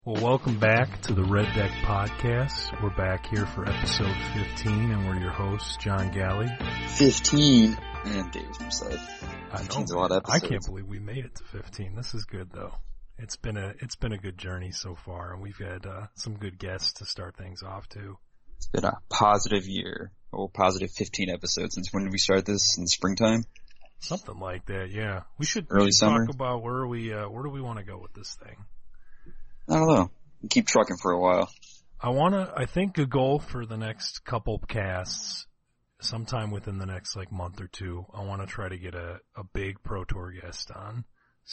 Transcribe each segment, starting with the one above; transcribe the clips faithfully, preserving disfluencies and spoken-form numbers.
Well, welcome back to the Red Deck Podcast. We're back here for episode fifteen, and we're your hosts, John Galley. fifteen? Man, Dave's upset. I know. A lot of episodes. I can't believe we made it to fifteen. This is good, though. It's been a it's been a good journey so far, and we've had uh, some good guests to start things off, too. It's been a positive year. Oh, positive fifteen episodes. Since when did we start this? In the springtime? Something like that, yeah. We should, Early we should summer? talk about where we uh, where do we want to go with this thing. I don't know. Keep trucking for a while. I want to, I think a goal for the next couple casts, sometime within the next like month or two, I want to try to get a, a big Pro Tour guest on.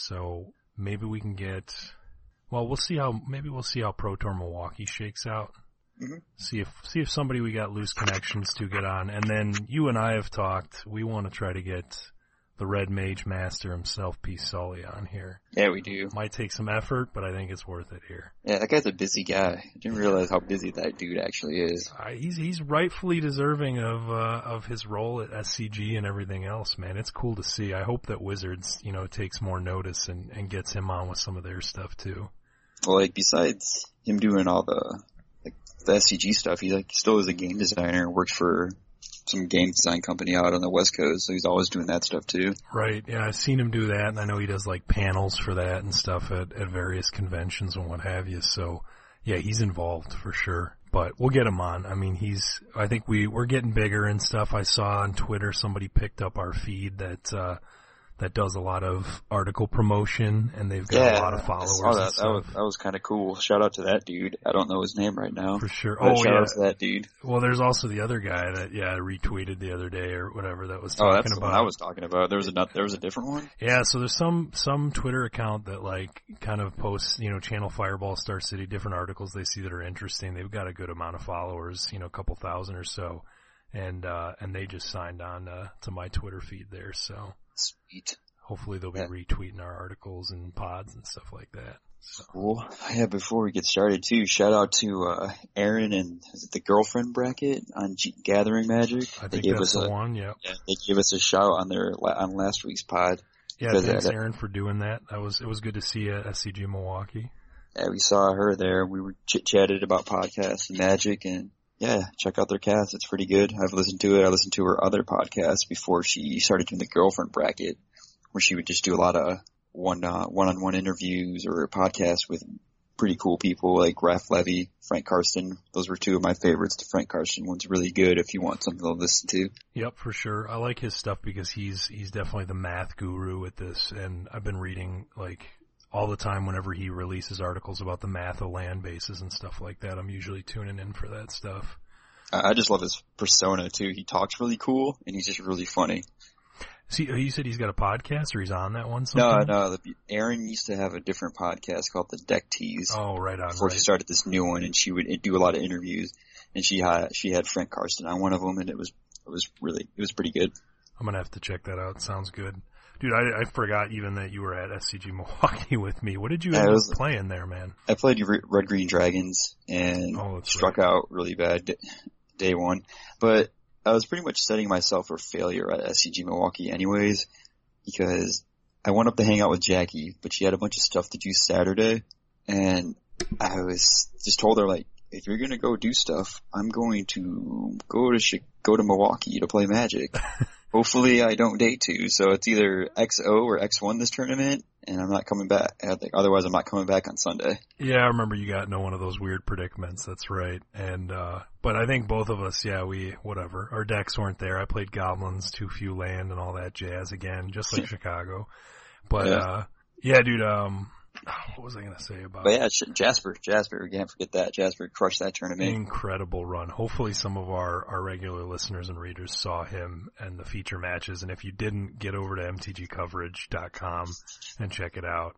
So maybe we can get, well, we'll see how, maybe we'll see how Pro Tour Milwaukee shakes out. Mm-hmm. See if, see if somebody we got loose connections to get on. And then you and I have talked, we want to try to get the Red Mage Master himself, P. Sully, on here. Yeah, we do. Might take some effort, but I think it's worth it here. Yeah, that guy's a busy guy. I didn't realize how busy that dude actually is. Uh, he's he's rightfully deserving of uh, of his role at S C G and everything else, man. It's cool to see. I hope that Wizards, you know, takes more notice and, and gets him on with some of their stuff too. Well, like besides him doing all the like the S C G stuff, he like still is a game designer and works for some game design company out on the West Coast, so he's always doing that stuff too. Right, yeah, I've seen him do that, and I know he does like panels for that and stuff at, at various conventions and what have you, so yeah, he's involved for sure. But we'll get him on. I mean, he's, I think we, we're getting bigger and stuff. I saw on Twitter somebody picked up our feed that, uh, that does a lot of article promotion, and they've got yeah, a lot of followers. I saw that. And stuff. That was, that was kind of cool. Shout out to that dude. I don't know his name right now. For sure. But oh, shout yeah. out to that dude. Well, there's also the other guy that, yeah, retweeted the other day or whatever that was talking oh, that's about. the one I was talking about. There was a, there was a different one? Yeah, so there's some, some Twitter account that like kind of posts, you know, Channel Fireball, Star City, different articles they see that are interesting. They've got a good amount of followers, you know, a couple thousand or so. And, uh, and they just signed on, uh, to my Twitter feed there, so. Sweet. Hopefully they'll be yeah. retweeting our articles and pods and stuff like that. So. Cool. Yeah, before we get started too, shout out to, uh, Aaron and, is it the girlfriend bracket on G- Gathering Magic? I they think gave that's us the a, one, yep. yeah. They gave us a shout on their, on last week's pod. Yeah, thanks that, Aaron for doing that. That was, it was good to see you at S C G Milwaukee. Yeah, we saw her there. We were chit-chatted about podcasts and magic, and yeah, check out their cast. It's pretty good. I've listened to it. I listened to her other podcasts before she started doing the girlfriend bracket, where she would just do a lot of one, uh, one-on-one interviews or podcasts with pretty cool people like Raph Levy, Frank Karsten. Those were two of my favorites. The Frank Karsten one's really good if you want something to listen to. Yep, for sure. I like his stuff because he's, he's definitely the math guru with this, and I've been reading like all the time whenever he releases articles about the math of land bases and stuff like that. I'm usually tuning in for that stuff. I just love his persona too. He talks really cool and he's just really funny. See, you said he's got a podcast, or he's on that one? Sometime? No, no. The, Aaron used to have a different podcast called the Deck Tease. Oh, right on. Before right. she started this new one, and she would do a lot of interviews, and she had she had Frank Karsten on one of them, and it was it was really it was pretty good. I'm gonna have to check that out. Sounds good, dude. I, I forgot even that you were at S C G Milwaukee with me. What did you end up playing there, man? I played Red Green Dragons and oh, struck right. out really bad day one, but I was pretty much setting myself for failure at S C G Milwaukee anyways, because I went up to hang out with Jackie, but she had a bunch of stuff to do Saturday, and I was just told her, like, if you're gonna go do stuff, I'm going to go to go to Milwaukee to play Magic. Hopefully I don't day two, so it's either X O or X one this tournament, and I'm not coming back. Otherwise I'm not coming back on Sunday. Yeah, I remember you got into one of those weird predicaments, that's right. And, uh, but I think both of us, yeah, we, whatever, our decks weren't there. I played Goblins, Too Few Land, and all that jazz again, just like Chicago. But, yeah. uh, yeah, dude, um, what was I going to say about But yeah, Jasper, Jasper, we can't forget that. Jasper crushed that tournament. Incredible run. Hopefully some of our, our regular listeners and readers saw him and the feature matches. And if you didn't, get over to m t g coverage dot com and check it out.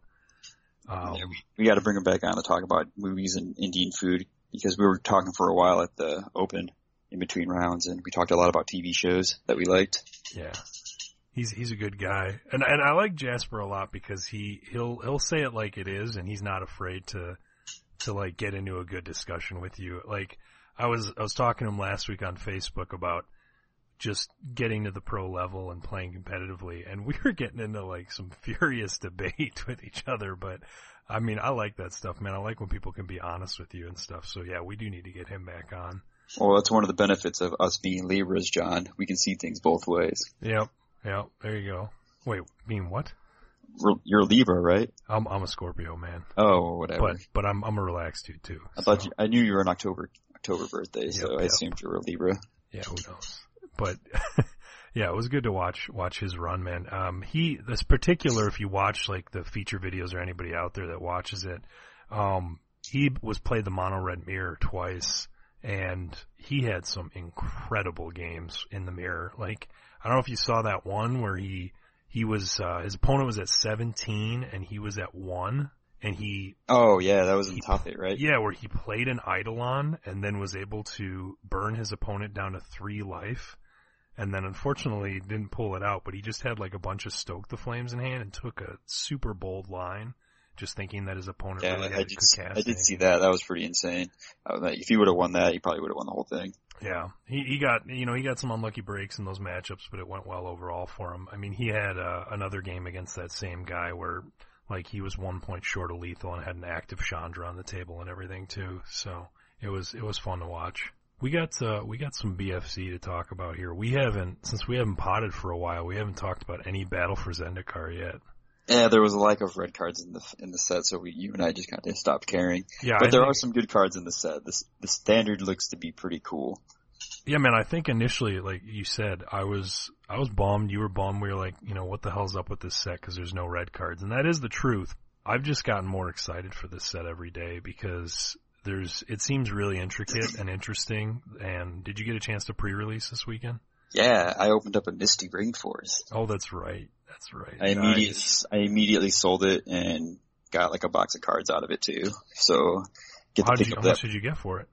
Um, yeah, we, we got to bring him back on to talk about movies and Indian food, because we were talking for a while at the Open in between rounds, and we talked a lot about T V shows that we liked. Yeah. He's he's a good guy, and and I like Jasper a lot because he he'll he'll say it like it is, and he's not afraid to to like get into a good discussion with you. Like I was I was talking to him last week on Facebook about just getting to the pro level and playing competitively, and we were getting into like some furious debate with each other. But I mean, I like that stuff, man. I like when people can be honest with you and stuff. So yeah, we do need to get him back on. Well, that's one of the benefits of us being Libras, John. We can see things both ways. Yep. Yep. There you go. Wait, mean what? You're a Libra, right? I'm I'm a Scorpio, man. Oh, whatever. But but I'm I'm a relaxed dude too. I thought you, I knew you were an October October birthday, so yep, I yep. assumed you were a Libra. Yeah, who knows? But yeah, it was good to watch watch his run, man. Um, he this particular, if you watch like the feature videos or anybody out there that watches it, um, he was played the mono red mirror twice, and he had some incredible games in the mirror. Like I don't know if you saw that one where he he was uh, his opponent was at seventeen and he was at one. And he, oh yeah, that was in top eight, right? Yeah, where he played an Eidolon and then was able to burn his opponent down to three life. And then unfortunately didn't pull it out, but he just had like a bunch of Stoke the Flames in hand and took a super bold line, just thinking that his opponent yeah, really had I a did, good cast. I did see that. That was pretty insane. Uh, if he would have won that, he probably would have won the whole thing. Yeah, he he got you know he got some unlucky breaks in those matchups, but it went well overall for him. I mean, he had uh, another game against that same guy where like he was one point short of lethal and had an active Chandra on the table and everything too. So it was it was fun to watch. We got uh, we got some B F C to talk about here. We haven't since we haven't potted for a while. We haven't talked about any Battle for Zendikar yet. Yeah, there was a lack of red cards in the in the set, so we, you and I just kind of stopped caring. Yeah, but I there think, are some good cards in the set. The the standard looks to be pretty cool. Yeah, man. I think initially, like you said, I was I was bummed. You were bummed. We were like, you know, what the hell's up with this set? Because there's no red cards, and that is the truth. I've just gotten more excited for this set every day because there's it seems really intricate and interesting. And did you get a chance to pre-release this weekend? Yeah, I opened up a Misty Rainforest. Oh, that's right. That's right. I immediately nice. I immediately sold it and got like a box of cards out of it too. So get how to pick did you, up how much that. did you get for it?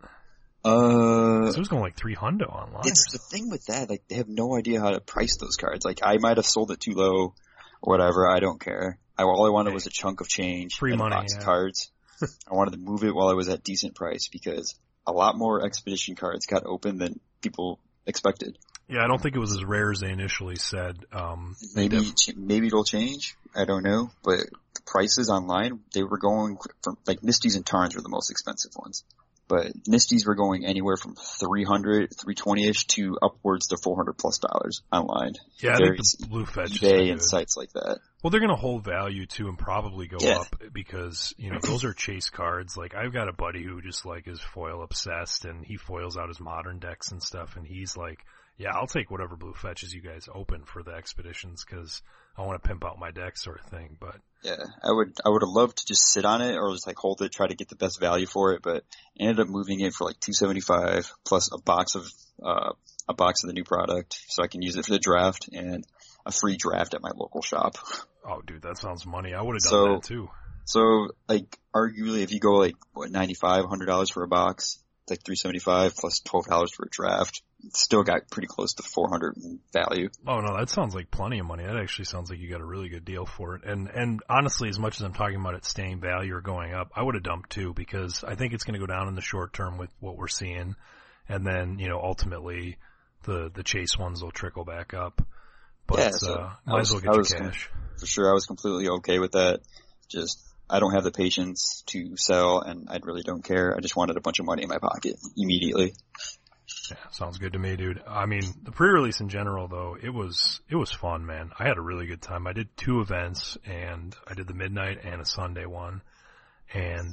Uh, it was going like three hundo online. It's the thing with that, like they have no idea how to price those cards. Like I might have sold it too low or whatever. I don't care. I, all I wanted hey, was a chunk of change free and money, a box yeah. of cards. I wanted to move it while I was at decent price because a lot more expedition cards got open than people expected. Yeah, I don't think it was as rare as they initially said. Um, maybe def- maybe it'll change. I don't know, but the prices online they were going from like Misties and Tarns were the most expensive ones. But Misties were going anywhere from three hundred, three twenty-ish to upwards to four hundred plus dollars online. Yeah, I There's think the blue fetch eBay and sites like that. Well, they're going to hold value too and probably go yeah. up because, you know, those are chase cards. Like I've got a buddy who just like is foil obsessed and he foils out his modern decks and stuff and he's like, yeah, I'll take whatever blue fetches you guys open for the expeditions because I want to pimp out my deck sort of thing. But yeah, I would, I would have loved to just sit on it or just like hold it, try to get the best value for it, but I ended up moving it for like two seventy-five plus a box of, uh, a box of the new product so I can use it for the draft and a free draft at my local shop. Oh, dude, that sounds money. I would have done so, that too. So, like, arguably, if you go like what ninety-five, one hundred dollars for a box, it's like three seventy-five plus twelve dollars for a draft. It's still got pretty close to four hundred in value. Oh no, that sounds like plenty of money. That actually sounds like you got a really good deal for it. And and honestly, as much as I'm talking about it staying value or going up, I would have dumped too because I think it's going to go down in the short term with what we're seeing, and then you know ultimately the the chase ones will trickle back up. But yeah, so uh, might was, as well get your was, cash. For sure, I was completely okay with that. Just I don't have the patience to sell, and I really don't care. I just wanted a bunch of money in my pocket immediately. Yeah, sounds good to me, dude. I mean, the pre-release in general, though, it was it was fun, man. I had a really good time. I did two events, and I did the midnight and a Sunday one, and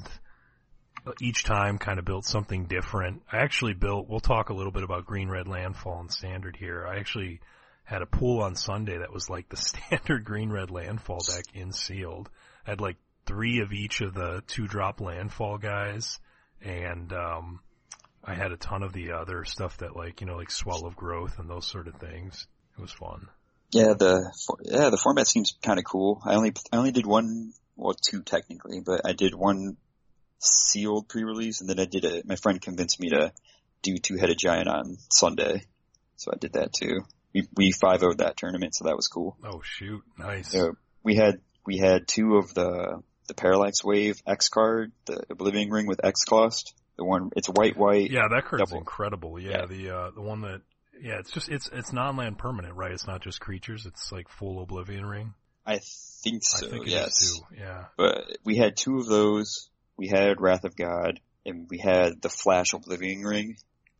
each time kind of built something different. I actually built. We'll talk a little bit about Green Red Landfall and Standard here. I actually had a pool on Sunday that was like the standard Green Red Landfall deck in sealed. I had like three of each of the two drop Landfall guys, and um I had a ton of the other stuff that like, you know, like Swell of Growth and those sort of things. It was fun. Yeah, the yeah the format seems kind of cool. I only I only did one, well, two technically, but I did one sealed pre-release, and then I did a. My friend convinced me to do Two-Headed Giant on Sunday, so I did that too. We we five-oh'd that tournament, so that was cool. Oh shoot, nice. So we had we had two of the the Parallax Wave X card, the Oblivion Ring with X cost. The one, it's white, white. Yeah, that card's double. incredible. Yeah, yeah, the uh, the one that, yeah, it's just it's it's non-land permanent, right? It's not just creatures. It's like full Oblivion Ring. I think so, I think it yes. is too, yeah. But we had two of those. We had Wrath of God, and we had the Flash Oblivion Ring.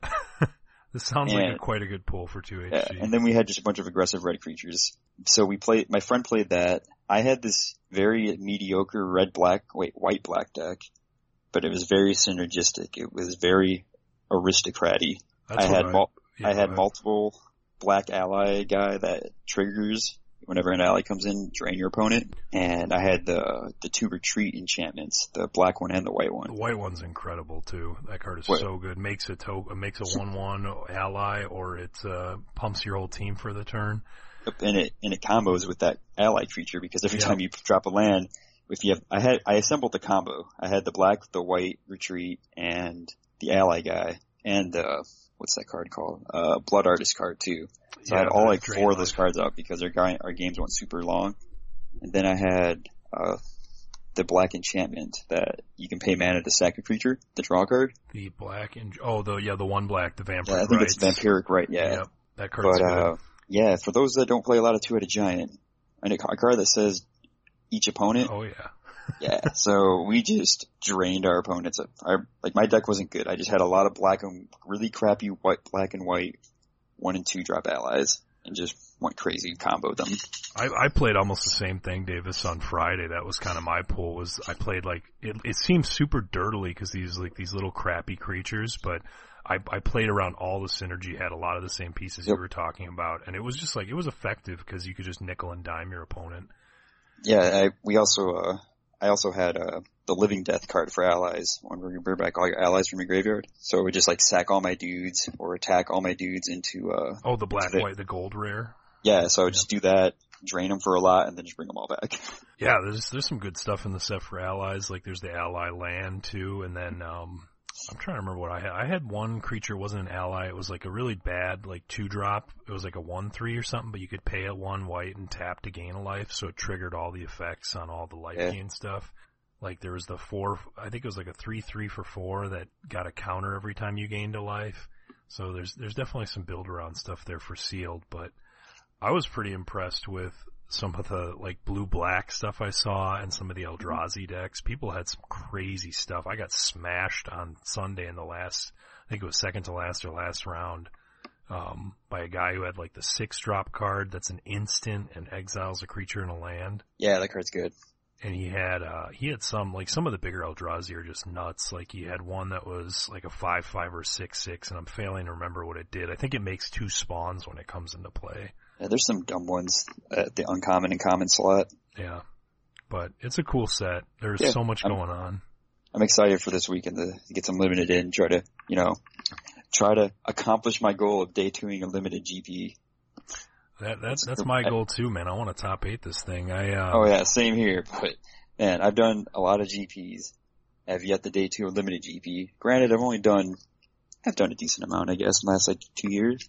This sounds and, like a, quite a good pull for two H G. Yeah, and then we had just a bunch of aggressive red creatures. So we played, my friend played that. I had this very mediocre red-black, wait, white-black deck, but it was very synergistic. It was very aristocrat-y. I had, I, mul- yeah, I had multiple black ally guy that triggers whenever an ally comes in, drain your opponent. And I had the the two retreat enchantments, the black one and the white one. The white one's incredible too. That card is what? so good. Makes a to- makes a one one ally, or it uh, pumps your whole team for the turn. And it and it combos with that ally creature because every yep. time you drop a land, if you have, I had I assembled the combo. I had the black, the white retreat, and the ally guy, and uh, what's that card called? Uh, Blood Artist card too. So yeah, I had all like four of those cards out because our guy, our games went super long. And then I had, uh, the black enchantment that you can pay mana to sack a creature, the draw card. The black and, oh, the, yeah, the one black, the vampiric Yeah, I think rights. it's vampiric right, yeah. Yep, that card's but, good. uh, yeah, for those that don't play a lot of two-headed giant, and a card that says each opponent. Oh yeah. yeah, so we just drained our opponents. Our, like my deck wasn't good. I just had a lot of black and really crappy white, black and white one and two drop allies and just went crazy and comboed them. I, I played almost the same thing, Davis, on Friday. That was kind of my pull. Was I played like it? It seems super dirtily because these like these little crappy creatures, but I, I played around all the synergy, had a lot of the same pieces yep. you were talking about, and it was just like it was effective because you could just nickel and dime your opponent. Yeah, I, we also uh, I also had uh, the Living Death card for allies when we bring back all your allies from your graveyard. So it would just like sack all my dudes or attack all my dudes into uh oh the black the, white the gold rare. Yeah, so I would yeah. just do that, drain them for a lot, and then just bring them all back. Yeah, there's there's some good stuff in the set for allies. Like there's the ally land too, and then um I'm trying to remember what I had. I had one creature, wasn't an ally. It was like a really bad, like two drop. It was like a one three or something, but you could pay it one white and tap to gain a life, so it triggered all the effects on all the life yeah. gain stuff. Like there was the four, I think it was like a three three for four that got a counter every time you gained a life. So there's there's definitely some build around stuff there for sealed, but I was pretty impressed with some of the like blue black stuff I saw and some of the Eldrazi decks. People had some crazy stuff. I got smashed on Sunday in the last, I think it was second to last or last round, um, by a guy who had like the six drop card that's an instant and exiles a creature in a land. Yeah, that card's good. And he had, uh, he had some, like some of the bigger Eldrazi are just nuts. Like he had one that was like a five five or six six, and I'm failing to remember what it did. I think it makes two spawns when it comes into play. Yeah, there's some dumb ones at the uncommon and common slot. Yeah. But it's a cool set. There's yeah, so much I'm, going on. I'm excited for this weekend to, to get some limited in, try to, you know, try to accomplish my goal of day twoing a limited G P. That, that's, that's my goal too, man. I want to top eight this thing. I, uh, oh yeah, same here, but man, I've done a lot of G Ps. I've yet the day two a limited G P. Granted, I've only done, I've done a decent amount, I guess, in the last like two years.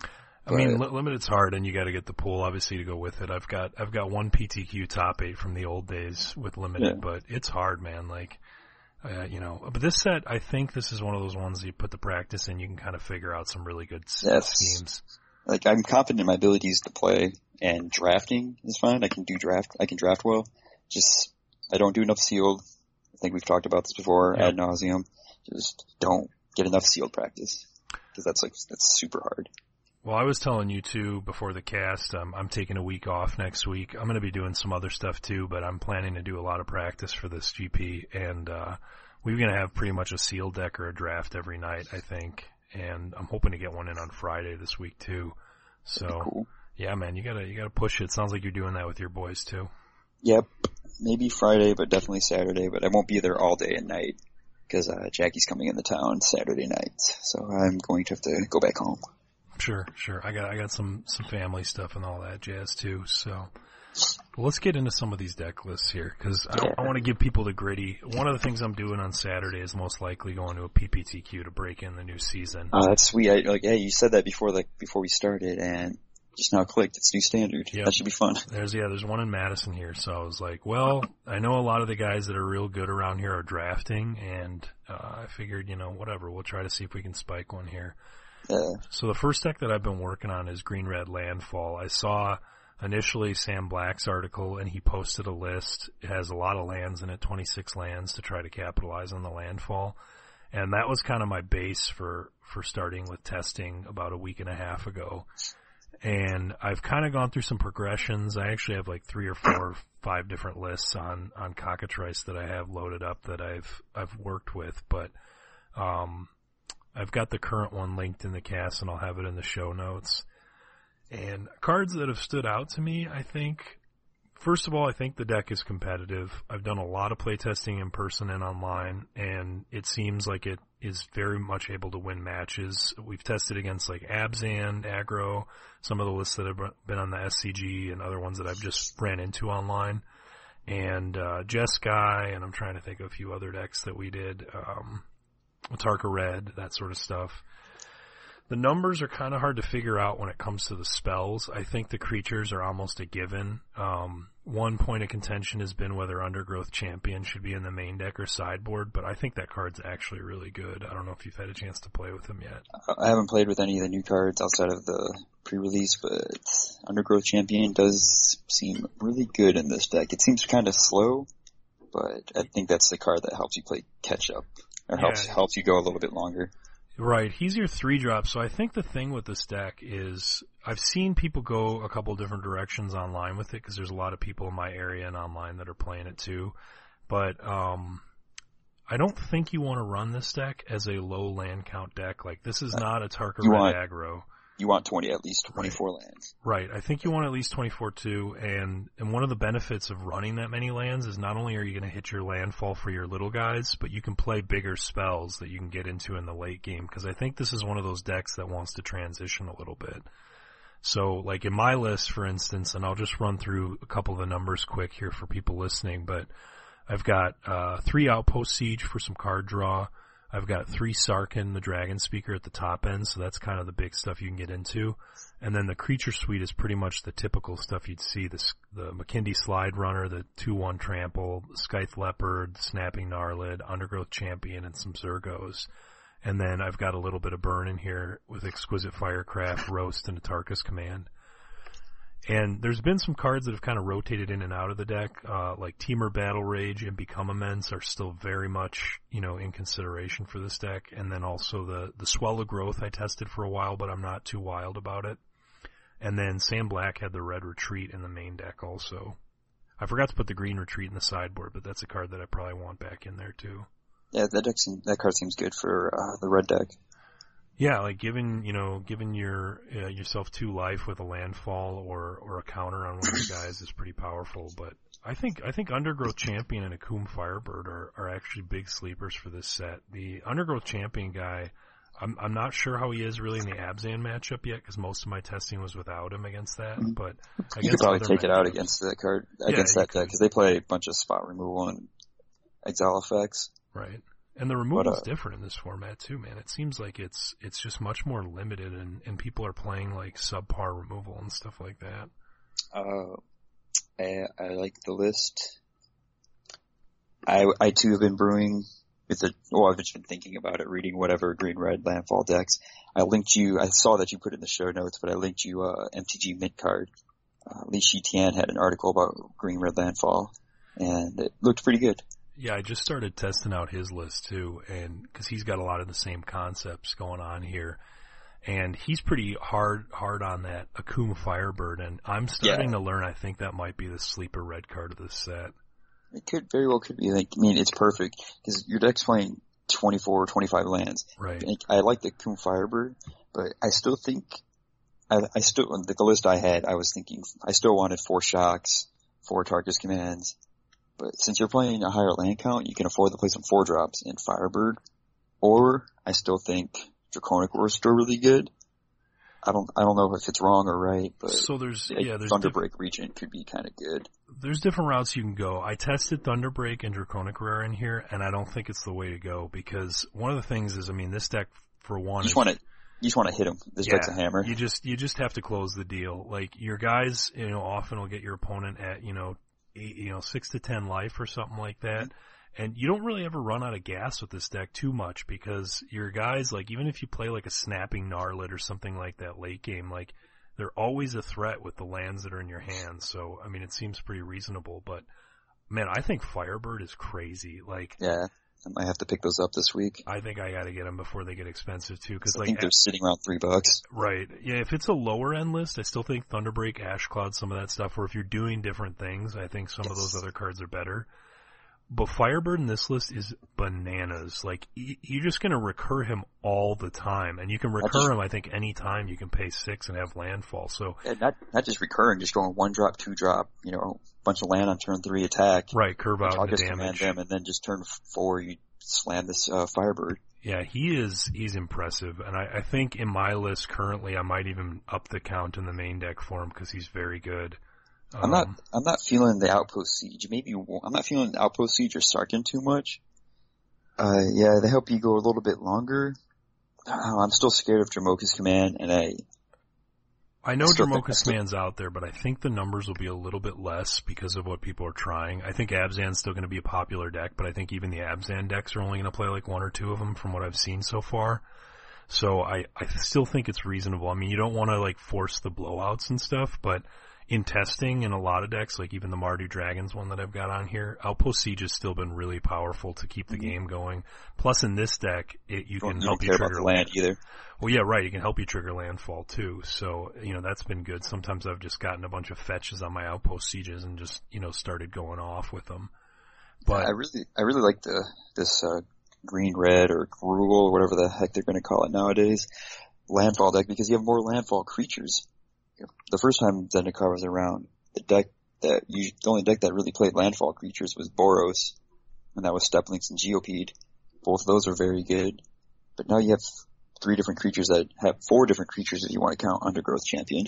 I mean, li- limited's hard, and you got to get the pool obviously to go with it. I've got I've got one P T Q top eight from the old days with limited, yeah. but it's hard, man. Like, uh, you know, but this set, I think this is one of those ones you put the practice in, you can kind of figure out some really good yes. schemes. Like, I'm confident in my abilities to play, and drafting is fine. I can do draft. I can draft well. Just I don't do enough sealed. I think we've talked about this before yep. ad nauseum. Just don't get enough sealed practice because that's like that's super hard. Well, I was telling you too before the cast, um, I'm taking a week off next week. I'm going to be doing some other stuff too, but I'm planning to do a lot of practice for this G P, and uh we're going to have pretty much a sealed deck or a draft every night, I think, and I'm hoping to get one in on Friday this week too. So, cool. yeah, man, you gotta you gotta push it. Sounds like you're doing that with your boys too. Yep, maybe Friday, but definitely Saturday. But I won't be there all day and night because uh, Jackie's coming into town Saturday night, so I'm going to have to go back home. Sure, sure. I got I got some some family stuff and all that jazz too. So well, let's get into some of these deck lists here because I, yeah. I want to give people the gritty. One of the things I'm doing on Saturday is most likely going to a P P T Q to break in the new season. Oh, that's sweet. I, like, hey, you said that before, like before we started, and just now clicked. It's new standard. Yep. That should be fun. There's yeah, there's one in Madison here. So I was like, well, I know a lot of the guys that are real good around here are drafting, and uh, I figured, you know, whatever, we'll try to see if we can spike one here. Yeah. So the first deck that I've been working on is Green Red Landfall. I saw initially Sam Black's article, and he posted a list. It has a lot of lands in it, twenty-six lands, to try to capitalize on the landfall. And that was kind of my base for, for starting with testing about a week and a half ago. And I've kind of gone through some progressions. I actually have like three or four, five different lists on, on Cockatrice that I have loaded up that I've, I've worked with, but, um, I've got the current one linked in the cast, and I'll have it in the show notes. And cards that have stood out to me, I think, first of all, I think the deck is competitive. I've done a lot of playtesting in person and online, and it seems like it is very much able to win matches. We've tested against like Abzan, Aggro, some of the lists that have been on the S C G, and other ones that I've just ran into online. And uh Jeskai, and I'm trying to think of a few other decks that we did, um Tarka Red, that sort of stuff. The numbers are kind of hard to figure out when it comes to the spells. I think the creatures are almost a given. Um, one point of contention has been whether Undergrowth Champion should be in the main deck or sideboard, but I think that card's actually really good. I don't know if you've had a chance to play with him yet. I haven't played with any of the new cards outside of the pre-release, but Undergrowth Champion does seem really good in this deck. It seems kind of slow, but I think that's the card that helps you play catch up, or helps yeah. helps you go a little bit longer. Right, he's your three drop, so I think the thing with this deck is, I've seen people go a couple different directions online with it, because there's a lot of people in my area and online that are playing it too, but um I don't think you want to run this deck as a low land count deck. Like, this is not a Tarka You Red want- aggro. You want twenty, at least twenty-four right. lands. Right. I think you want at least twenty-four too, and, and one of the benefits of running that many lands is not only are you going to hit your landfall for your little guys, but you can play bigger spells that you can get into in the late game, because I think this is one of those decks that wants to transition a little bit. So, like in my list, for instance, and I'll just run through a couple of the numbers quick here for people listening, but I've got uh three Outpost Siege for some card draw. I've got three Sarkhan, the Dragon Speaker, at the top end, so that's kind of the big stuff you can get into. And then the Creature Suite is pretty much the typical stuff you'd see, the, the McKindy Slide Runner, the two one Trample, the Scythe Leopard, the Snapping Gnarlid, Undergrowth Champion, and some Zergos. And then I've got a little bit of burn in here with Exquisite Firecraft, Roast, and Atarka's Command. And there's been some cards that have kind of rotated in and out of the deck, uh, like Temur Battle Rage and Become Immense are still very much, you know, in consideration for this deck. And then also the, the Swell of Growth I tested for a while, but I'm not too wild about it. And then Sam Black had the Red Retreat in the main deck also. I forgot to put the Green Retreat in the sideboard, but that's a card that I probably want back in there too. Yeah, that deck seems, that card seems good for, uh, the red deck. Yeah, like giving, you know, giving your, uh, yourself two life with a landfall or, or a counter on one of your guys is pretty powerful, but I think, I think Undergrowth Champion and Akoum Firebird are, are actually big sleepers for this set. The Undergrowth Champion guy, I'm, I'm not sure how he is really in the Abzan matchup yet, because most of my testing was without him against that, but against you could probably take it out matchups, against that card, against yeah, that deck, because they play a bunch of spot removal and exile effects. Right. And the removal's uh, different in this format too, man. It seems like it's it's just much more limited, and, and people are playing like subpar removal and stuff like that. Uh, I, I like the list. I, I too have been brewing with the, well, I've just been thinking about it, reading whatever green-red landfall decks. I linked you, I saw that you put it in the show notes, but I linked you, uh, M T G Mint card. Uh, Li Shi Tian had an article about green-red landfall, and it looked pretty good. Yeah, I just started testing out his list too, and cause he's got a lot of the same concepts going on here. And he's pretty hard, hard on that Akoum Firebird, and I'm starting yeah. to learn I think that might be the sleeper red card of this set. It could, very well could be. Like, I mean, it's perfect, cause your deck's playing twenty-four or twenty-five lands. Right. I like the Akoum Firebird, but I still think, I, I still, the, the list I had, I was thinking, I still wanted four Shocks, four Atarka's Commands. But since you're playing a higher land count, you can afford to play some four drops in Firebird. Or I still think Draconic Roar is still really good. I don't, I don't know if it's wrong or right, but so there's, like yeah, there's Thunderbreak diff- Regent could be kind of good. There's different routes you can go. I tested Thunderbreak and Draconic Roar in here, and I don't think it's the way to go, because one of the things is, I mean, this deck for one, you just is, want to, you just want to hit him. This yeah, deck's a hammer. You just, you just have to close the deal. Like, your guys, you know, often will get your opponent at, you know, eight, you know, six to ten life or something like that. Mm-hmm. And you don't really ever run out of gas with this deck too much, because your guys, like, even if you play like a Snapping Gnarlid or something like that late game, like, they're always a threat with the lands that are in your hands. So, I mean, it seems pretty reasonable, but man, I think Firebird is crazy. Like, yeah, I might have to pick those up this week. I think I gotta get them before they get expensive too, cause I like, think they're sitting around three bucks. Right. Yeah, if it's a lower end list, I still think Thunderbreak, Ash Cloud, some of that stuff, or if you're doing different things, I think some yes. of those other cards are better. But Firebird in this list is bananas. Like, you're just gonna recur him all the time. And you can recur just, him, I think, any time you can pay six and have landfall, so. Yeah, not, not just recurring, just going one drop, two drop, you know, bunch of land on turn three attack. Right, curve out the damage. Them, and then just turn four, you slam this, uh, Firebird. Yeah, he is, he's impressive. And I, I think in my list currently, I might even up the count in the main deck for him because he's very good. I'm um, not, I'm not feeling the Outpost Siege. Maybe, I'm not feeling the Outpost Siege or Sarkin too much. Uh, yeah, they help you go a little bit longer. Uh, I'm still scared of Dromoka's Command, and I, I know Dromoka's Command's out there, but I think the numbers will be a little bit less because of what people are trying. I think Abzan's still going to be a popular deck, but I think even the Abzan decks are only going to play like one or two of them from what I've seen so far. So I, I still think it's reasonable. I mean, you don't want to like force the blowouts and stuff, but in testing in a lot of decks, like even the Mardu Dragons one that I've got on here, Outpost Siege has still been really powerful to keep the mm-hmm. game going. Plus in this deck, it, you can you help you care trigger about the land either. Well, yeah, right. You can help you trigger landfall too. So, you know, that's been good. Sometimes I've just gotten a bunch of fetches on my Outpost Sieges and just, you know, started going off with them. But I really, I really like the, this, uh, green red or Gruul or whatever the heck they're going to call it nowadays, landfall deck, because you have more landfall creatures. The first time Zendikar was around, the deck that you, the only deck that really played landfall creatures was Boros, and that was Steplinks and Geopede. Both of those are very good. But now you have three different creatures that have four different creatures if you want to count Undergrowth Champion.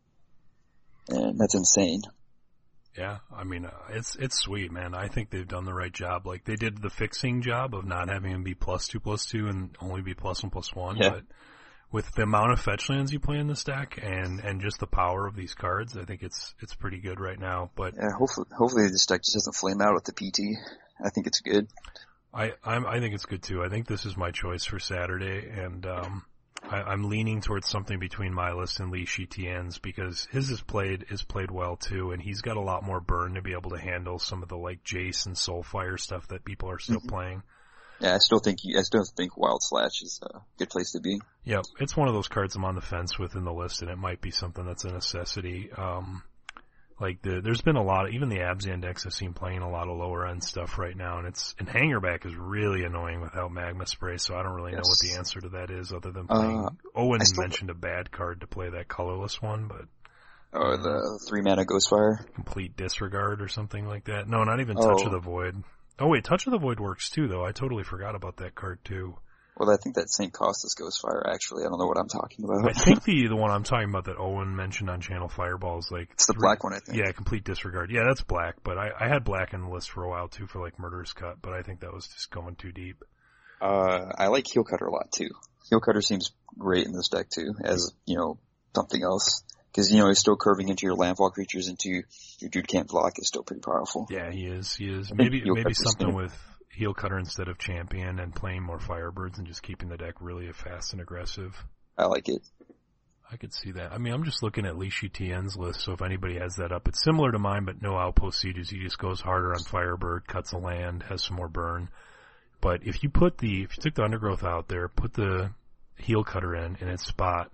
And that's insane. Yeah, I mean, uh, it's, it's sweet, man. I think they've done the right job. Like, they did the fixing job of not having him be plus two plus two and only be plus one plus one, yeah. but with the amount of fetch lands you play in this deck and, and just the power of these cards, I think it's, it's pretty good right now, but. Yeah, hopefully, hopefully this deck just doesn't flame out with the P T. I think it's good. I, I'm, I think it's good too. I think this is my choice for Saturday, and, um, I, I'm leaning towards something between my list and Li Shitian's because his is played, is played well too, and he's got a lot more burn to be able to handle some of the like Jace and Soulfire stuff that people are still mm-hmm. playing. Yeah, I still think, I still think Wild Slash is a good place to be. Yep, it's one of those cards I'm on the fence with in the list, and it might be something that's a necessity. Um, like the, there's been a lot of, even the Abzan decks I've seen playing a lot of lower end stuff right now, and it's, and Hangerback is really annoying without Magma Spray, so I don't really yes. know what the answer to that is other than playing, uh, Owen still mentioned a bad card to play that colorless one, but. Oh, the three mana Ghostfire? Complete disregard or something like that. No, not even oh. Touch of the Void. Oh wait, Touch of the Void works too though. I totally forgot about that card too. Well, I think that Saint Costas Ghostfire actually. I don't know what I'm talking about. I think the the one I'm talking about that Owen mentioned on Channel Fireball is like... It's the three, black one, I think. Yeah, complete disregard. Yeah, that's black, but I, I had black in the list for a while too for like Murderous Cut, but I think that was just going too deep. Uh, I like Heel Cutter a lot too. Heel Cutter seems great in this deck too, as, you know, something else. Because, you know, he's still curving into your landfall creatures into your Dude Can't Block is still pretty powerful. Yeah, he is. He is. Maybe maybe something with Heel Cutter instead of Champion and playing more Firebirds and just keeping the deck really fast and aggressive. I like it. I could see that. I mean, I'm just looking at Li Shitian's list, so if anybody has that up, it's similar to mine, but no Outpost Sieges. He just goes harder on Firebird, cuts a land, has some more burn. But if you put the, if you took the Undergrowth out there, put the Heel Cutter in, in its spot,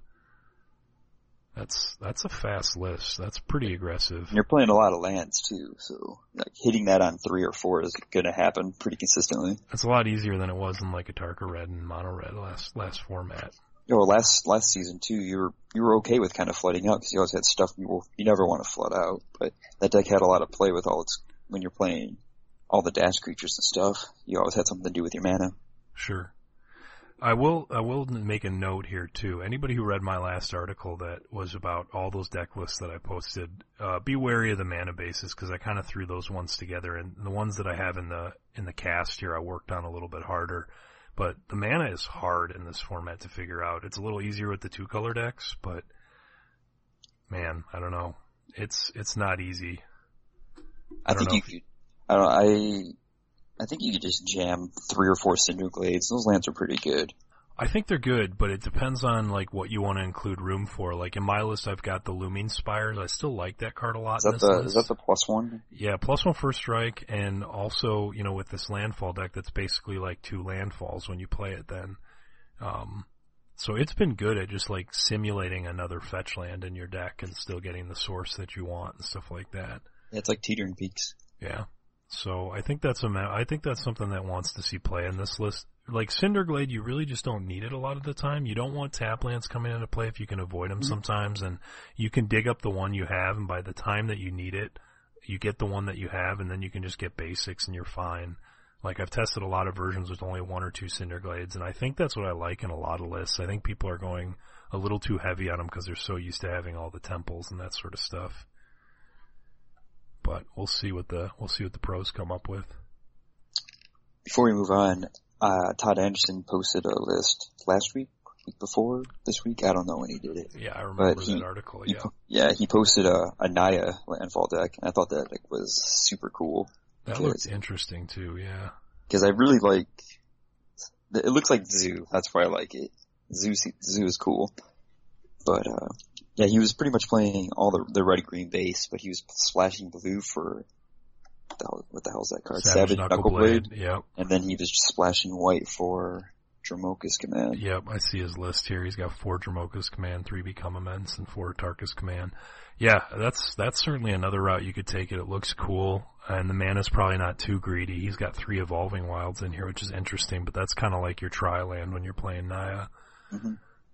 That's, that's a fast list. That's pretty aggressive. You're playing a lot of lands too, so like hitting that on three or four is gonna happen pretty consistently. That's a lot easier than it was in like Atarka Red and Mono Red last, last format. You know, last, last season too, you were, you were okay with kind of flooding out because you always had stuff you will, you never want to flood out, but that deck had a lot of play with all its, when you're playing all the dash creatures and stuff, you always had something to do with your mana. Sure. I will, I will make a note here too. Anybody who read my last article that was about all those deck lists that I posted, uh, be wary of the mana bases because I kind of threw those ones together, and the ones that I have in the, in the cast here I worked on a little bit harder. But the mana is hard in this format to figure out. It's a little easier with the two color decks, but man, I don't know. It's, it's not easy. I, I think you could, I don't I, I think you could just jam three or four Cinder Glades. Those lands are pretty good. I think they're good, but it depends on like what you want to include room for. Like in my list, I've got the Looming Spires. I still like that card a lot. Is that in this the list. is that the plus one? Yeah, plus one first strike, and also you know with this landfall deck, that's basically like two landfalls when you play it. Then, um, so it's been good at just like simulating another fetch land in your deck and still getting the source that you want and stuff like that. Yeah, it's like Teetering Peaks. Yeah. So I think that's a ma- I think that's something that wants to see play in this list. Like Cinderglade, you really just don't need it a lot of the time. You don't want tap lands coming into play if you can avoid them mm-hmm. sometimes, and you can dig up the one you have, and by the time that you need it, you get the one that you have, and then you can just get basics and you're fine. Like I've tested a lot of versions with only one or two Cinderglades, and I think that's what I like in a lot of lists. I think people are going a little too heavy on them because they're so used to having all the temples and that sort of stuff. But we'll see what the we'll see what the pros come up with. Before we move on, uh, Todd Anderson posted a list last week, week before, this week. I don't know when he did it. Yeah, I remember but that he, article. He, yeah, yeah, he posted a, a Naya landfall deck, and I thought that like was super cool. That looked interesting too. Yeah, because I really like. It looks like Zoo. That's why I like it. Zoo, Zoo is cool, but uh, yeah, he was pretty much playing all the the red green base, but he was splashing blue for. What the, hell, what the hell is that card? Savage, Savage Knuckleblade. Knuckleblade. Yep. And then he was just splashing white for Dromoka's Command. Yep, I see his list here. He's got four Dromoka's Command, three Become Immense, and four Tarkus Command. Yeah, that's that's certainly another route you could take it. It looks cool, and the mana's probably not too greedy. He's got three Evolving Wilds in here, which is interesting, but that's kind of like your tri-land when you're playing Naya. Mm-hmm.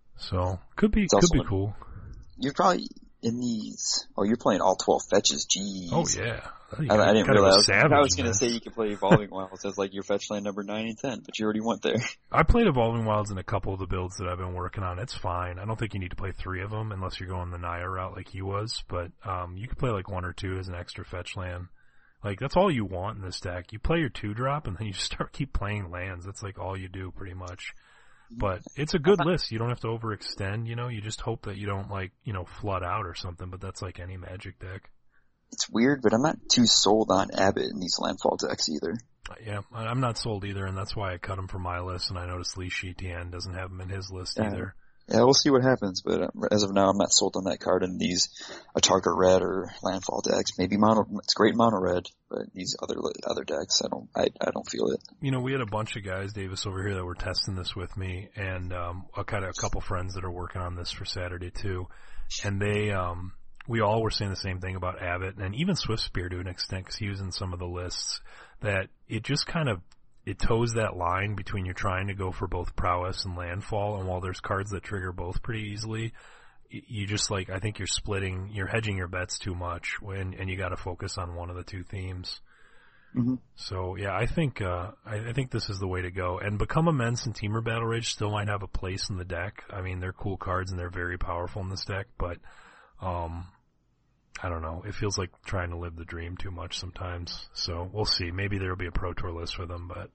So, could be it's could be an, cool. You're probably in these... Oh, you're playing all twelve fetches. Jeez. Oh, yeah. I, I didn't realize. Savage, I was going to say you could play Evolving Wilds as like your fetch land number nine and ten, but you already went there. I played Evolving Wilds in a couple of the builds that I've been working on. It's fine. I don't think you need to play three of them unless you're going the Naya route like he was, but um you could play like one or two as an extra fetch land. Like, that's all you want in this deck. You play your two drop and then you just start keep playing lands. That's like all you do pretty much. But it's a good list. You don't have to overextend, you know, you just hope that you don't like, you know, flood out or something, but that's like any Magic deck. It's weird, but I'm not too sold on Abbott in these landfall decks either. Yeah, I'm not sold either, and that's why I cut him from my list, and I noticed Lee Shitian doesn't have him in his list yeah. either. Yeah, we'll see what happens, but uh, as of now, I'm not sold on that card in these Atarka Red or Landfall decks. Maybe mono, it's great mono red, but these other other decks, I don't, I, I don't feel it. You know, we had a bunch of guys, Davis, over here that were testing this with me, and um, I kind of a couple friends that are working on this for Saturday too, and they, um, we all were saying the same thing about Abbott, and even Swiftspear to an extent, because he was in some of the lists, that it just kind of it toes that line between you're trying to go for both prowess and landfall, and while there's cards that trigger both pretty easily, you just like, I think you're splitting, you're hedging your bets too much when, and you gotta focus on one of the two themes. Mm-hmm. So yeah, I think, uh, I, I think this is the way to go. And Become Immense and Temur Battle Rage still might have a place in the deck. I mean, they're cool cards and they're very powerful in this deck, but, um, I don't know. It feels like trying to live the dream too much sometimes. So we'll see. Maybe there'll be a Pro Tour list for them, but.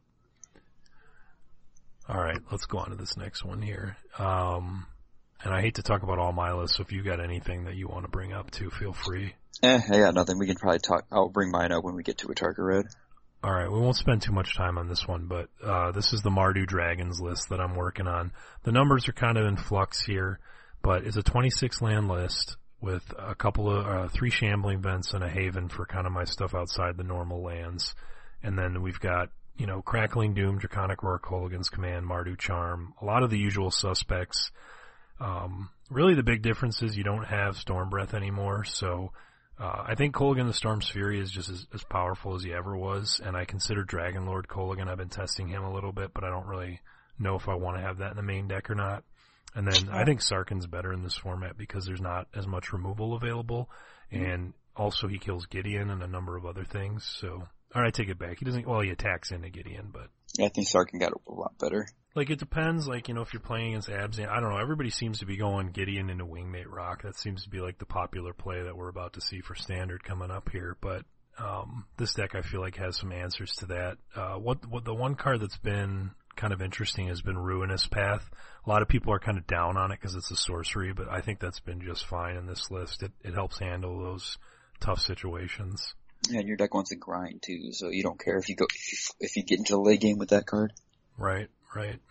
Alright, let's go on to this next one here. Um, and I hate to talk about all my lists, so if you got anything that you want to bring up too, feel free. Eh, I got nothing. We can probably talk, I'll bring mine up when we get to Atarka Red. Alright, we won't spend too much time on this one, but, uh, this is the Mardu Dragons list that I'm working on. The numbers are kind of in flux here, but it's a twenty-six land list with a couple of, uh, three Shambling Vents and a Haven for kind of my stuff outside the normal lands. And then we've got, you know, Crackling Doom, Draconic Roar, Kolaghan's Command, Mardu Charm, a lot of the usual suspects. Um, really the big difference is you don't have Storm Breath anymore, so, uh, I think Kolaghan the Storm's Fury is just as, as powerful as he ever was, and I consider Dragon Lord Kolaghan. I've been testing him a little bit, but I don't really know if I want to have that in the main deck or not. And then I think Sarkhan's better in this format because there's not as much removal available, and also he kills Gideon and a number of other things, so, alright, I take it back. He doesn't, well, he attacks into Gideon, but. Yeah, I think Sarkhan got a lot better. Like, it depends, like, you know, if you're playing against Abzan, I don't know, everybody seems to be going Gideon into Wingmate Rock. That seems to be like the popular play that we're about to see for Standard coming up here, but, um, this deck I feel like has some answers to that. Uh, what, what, the one card that's been kind of interesting has been Ruinous Path. A lot of people are kind of down on it because it's a sorcery, but I think that's been just fine in this list. It, it helps handle those tough situations. Yeah, and your deck wants to grind too, so you don't care if you go if you, if you get into the late game with that card. Right, right.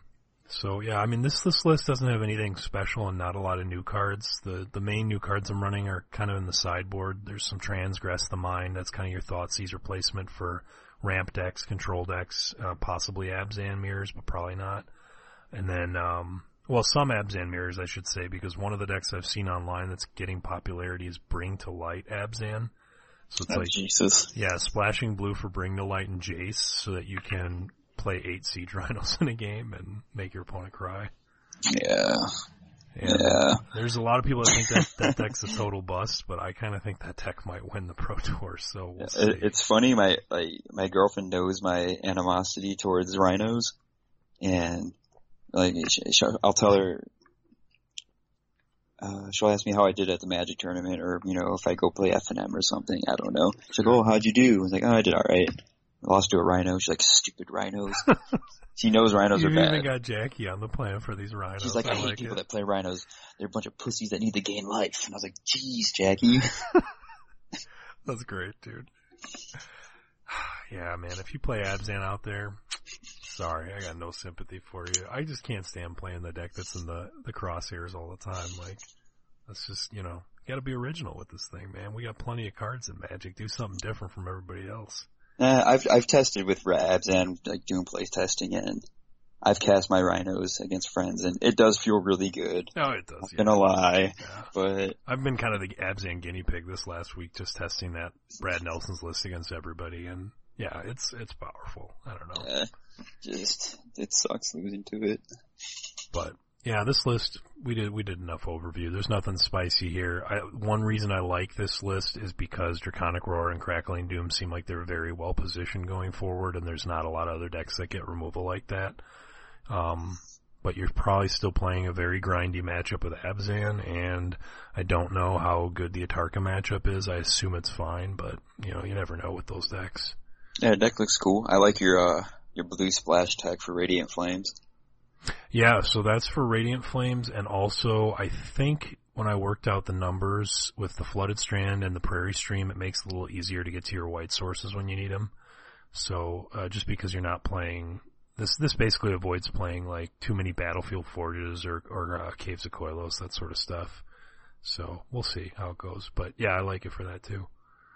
So yeah, I mean this this list doesn't have anything special and not a lot of new cards. The the main new cards I'm running are kind of in the sideboard. There's some Transgress the Mind. That's kind of your Thoughtseize replacement for ramp decks, control decks, uh, possibly Abzan mirrors, but probably not. And then, um, well, some Abzan mirrors, I should say, because one of the decks I've seen online that's getting popularity is Bring to Light Abzan. So it's oh, like, Jesus. yeah, splashing blue for Bring to Light and Jace so that you can play eight Siege Rhinos in a game and make your opponent cry. Yeah. And yeah. There's a lot of people that think that that deck's a total bust, but I kind of think that deck might win the Pro Tour, so we'll see. It, it's funny, my, like, my girlfriend knows my animosity towards Rhinos, and, like, I'll tell her, uh, she'll ask me how I did at the Magic tournament, or, you know, if I go play F N M or something, I don't know. She's like, oh, how'd you do? I was like, oh, I did alright. I lost to a Rhino. She's like, stupid Rhinos. She knows Rhinos you are bad. You even got Jackie on the plan for these Rhinos. She's like, I, I hate like people it. that play Rhinos. They're a bunch of pussies that need to gain life. And I was like, geez, Jackie. That's great, dude. Yeah, man, if you play Abzan out there, sorry, I got no sympathy for you. I just can't stand playing the deck that's in the, the crosshairs all the time. Like, that's just, you know, you gotta be original with this thing, man. We got plenty of cards in Magic. Do something different from everybody else. Uh, I've I've tested with Rabs and like doing play testing, and I've cast my Rhinos against friends, and it does feel really good. Oh, it does. I'm yeah. gonna lie, yeah. but I've been kind of the Abzan guinea pig this last week, just testing that Brad Nelson's list against everybody, and yeah, it's it's powerful. I don't know. Yeah, just it sucks losing to it. But yeah, this list we did we did enough overview. There's nothing spicy here. I, one reason I like this list is because Draconic Roar and Crackling Doom seem like they're very well positioned going forward, and there's not a lot of other decks that get removal like that. Um, but you're probably still playing a very grindy matchup with Abzan, and I don't know how good the Atarka matchup is. I assume it's fine, but you know, you never know with those decks. Yeah, the deck looks cool. I like your uh your blue splash tag for Radiant Flames. Yeah, so that's for Radiant Flames, and also I think when I worked out the numbers with the Flooded Strand and the Prairie Stream, it makes it a little easier to get to your white sources when you need them. So, uh, just because you're not playing, this this basically avoids playing like too many Battlefield Forges or, or uh, Caves of Koilos, that sort of stuff. So, we'll see how it goes. But yeah, I like it for that too.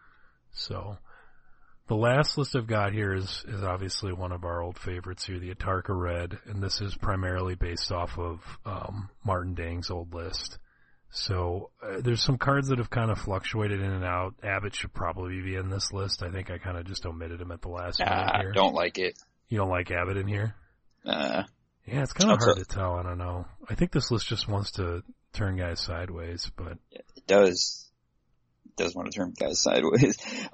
So, the last list I've got here is, is obviously one of our old favorites here, the Atarka Red, and this is primarily based off of um, Martin Dang's old list. So uh, there's some cards that have kind of fluctuated in and out. Abbott should probably be in this list. I think I kind of just omitted him at the last minute Nah, here. don't like it. You don't like Abbott in here? Nah. Yeah, it's kind of hard a- to tell. I don't know. I think this list just wants to turn guys sideways, but Yeah, it does. Does want to turn guys sideways.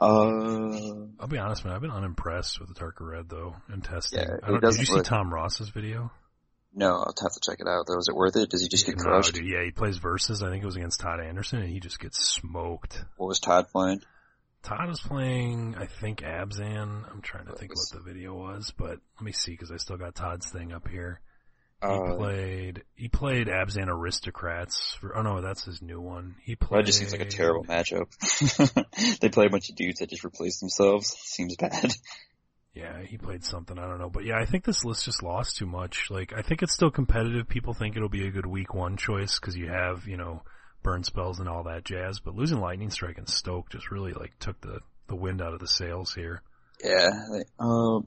Uh, I'll be honest, man. I've been unimpressed with the Atarka Red though in testing. Yeah, I don't, it did doesn't you see look- Tom Ross's video? no, I'll have to check it out though. Is it worth it? Does he just get No, crushed? dude, yeah, he plays versus. I think it was against Todd Anderson, and he just gets smoked. What was Todd playing? Todd was playing, I think, Abzan. I'm trying to What think was- what the video was, but let me see because I still got Todd's thing up here. He Uh, played. He played Abzan Aristocrats. For, oh no, that's his new one. He played. that just seems like a terrible matchup. They play a bunch of dudes that just replace themselves. Seems bad. Yeah, he played something. I don't know, but yeah, I think this list just lost too much. Like, I think it's still competitive. People think it'll be a good week one choice because you have, you know, burn spells and all that jazz. But losing Lightning Strike and Stoke just really like took the the wind out of the sails here. Yeah. Like, um.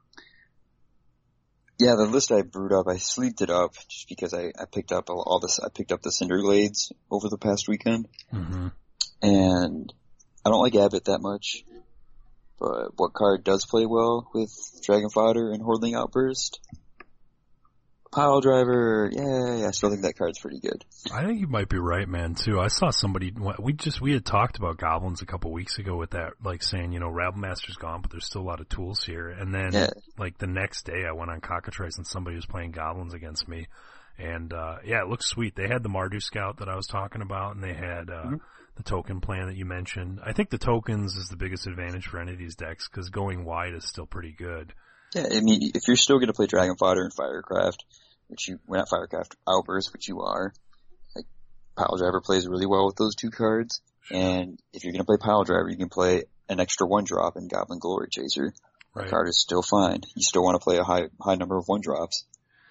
Yeah, the list I brewed up, I sleeved it up just because I, I picked up all, all this. I picked up the Cinderglades over the past weekend, Mm-hmm. and I don't like Abbott that much. But what card does play well with Dragon Fodder and Hordling Outburst? Pile Driver, yeah, yeah, I still think that card's pretty good. I think you might be right, man, too. I saw somebody, we just, we had talked about Goblins a couple weeks ago with that, like saying, you know, Rabblemaster's gone, but there's still a lot of tools here. And then, Yeah. like, the next day I went on Cockatrice and somebody was playing Goblins against me. And, uh, yeah, it looks sweet. They had the Mardu Scout that I was talking about, and they had, uh, Mm-hmm. the token plan that you mentioned. I think the tokens is the biggest advantage for any of these decks, because going wide is still pretty good. Yeah, I mean, if you're still going to play Dragon Fodder and Firecraft, which you, well, not Firecraft, Outburst, which you are, like, Pile Driver plays really well with those two cards. Sure. And if you're going to play Pile Driver, you can play an extra one drop in Goblin Glory Chaser. Right. The card is still fine. You still want to play a high, high number of one drops.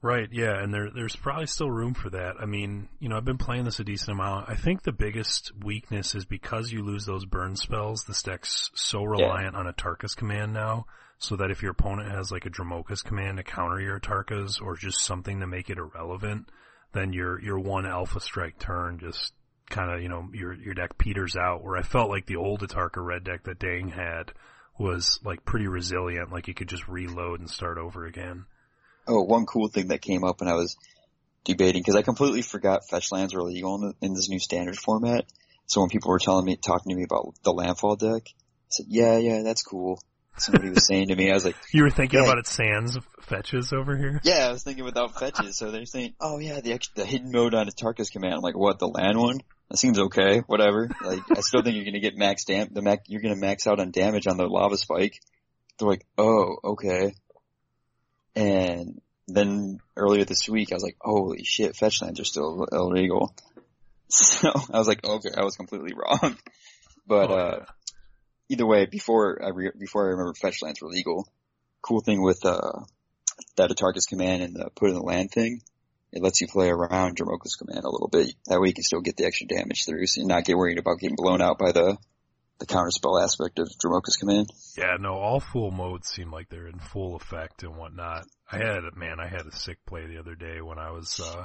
Right, yeah, and there there's probably still room for that. I mean, you know, I've been playing this a decent amount. I think the biggest weakness is because you lose those burn spells, this deck's so reliant yeah. on a Tarkus command now, so that if your opponent has like a Dromoka's command to counter your Tarkas or just something to make it irrelevant, then your your one Alpha Strike turn just kind of, you know, your your deck peters out, where I felt like the old Atarka red deck that Dang had was like pretty resilient, like you could just reload and start over again. Oh, one cool thing that came up when I was debating, because I completely forgot fetch lands are illegal in, the, in this new standard format. So when people were telling me, talking to me about the landfall deck, I said, yeah, yeah, that's cool. Somebody was saying to me, I was like, you were thinking yeah. about it sans fetches over here? Yeah, I was thinking without fetches. So they're saying, oh yeah, the the hidden mode on a Tarkus command. I'm like, what, the land one? That seems okay, whatever. Like, I still think you're gonna get max dam, the max, you're gonna max out on damage on the lava spike. They're like, oh, okay. And then earlier this week, I was like, holy shit, fetch lands are still illegal. So I was like, okay, I was completely wrong. But, oh, uh, yeah. either way, before I re- before I remember fetch lands were legal, cool thing with, uh, that Atarka's command and the put in the land thing, it lets you play around Dromoka's command a little bit. That way you can still get the extra damage through, so you're not get worried about getting blown out by the, the counterspell aspect of Dromoka's command. Yeah, no, all full modes seem like they're in full effect and whatnot. I had, man, I had a sick play the other day when I was, uh,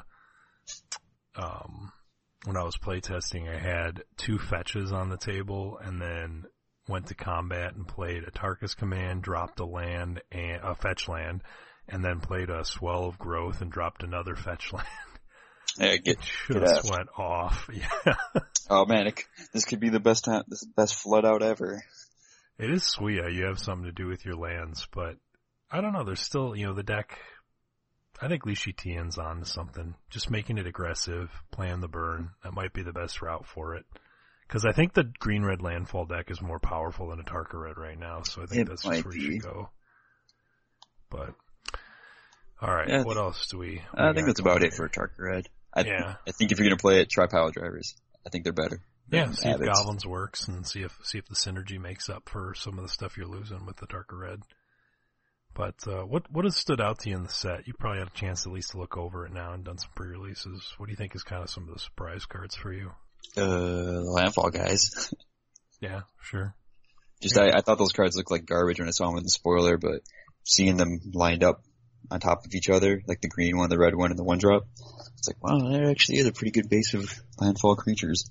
um, when I was playtesting. I had two fetches on the table and then went to combat and played a Tarkus command, dropped a land and a fetch land, and then played a Swell of Growth and dropped another fetch land. Yeah, get, it just get went off. Yeah. Oh man, it, this could be the best time, this is the best flood out ever. It is sweet. You have something to do with your lands, but I don't know. There's still, you know, the deck. I think Li Shitian's on to something. Just making it aggressive, playing the burn. That might be the best route for it. Because I think the green-red landfall deck is more powerful than a Tarka red right now, so I think it that's just where you should go. But, alright, yeah, what else do we... I think that's about here? it for a Tarka red. I, yeah. I think if you're going to play it, try Pile Drivers. I think they're better. Yeah, see if Goblins works and see if see if the synergy makes up for some of the stuff you're losing with the Tarka red. But uh, what what has stood out to you in the set? You probably had a chance at least to look over it now and done some pre-releases. What do you think is kind of some of the surprise cards for you? Uh, the Landfall guys. Yeah, sure. Just I, I thought those cards looked like garbage when I saw them in the spoiler, but seeing them lined up on top of each other, like the green one, the red one, and the one drop, it's like, wow, that actually is a pretty good base of landfall creatures.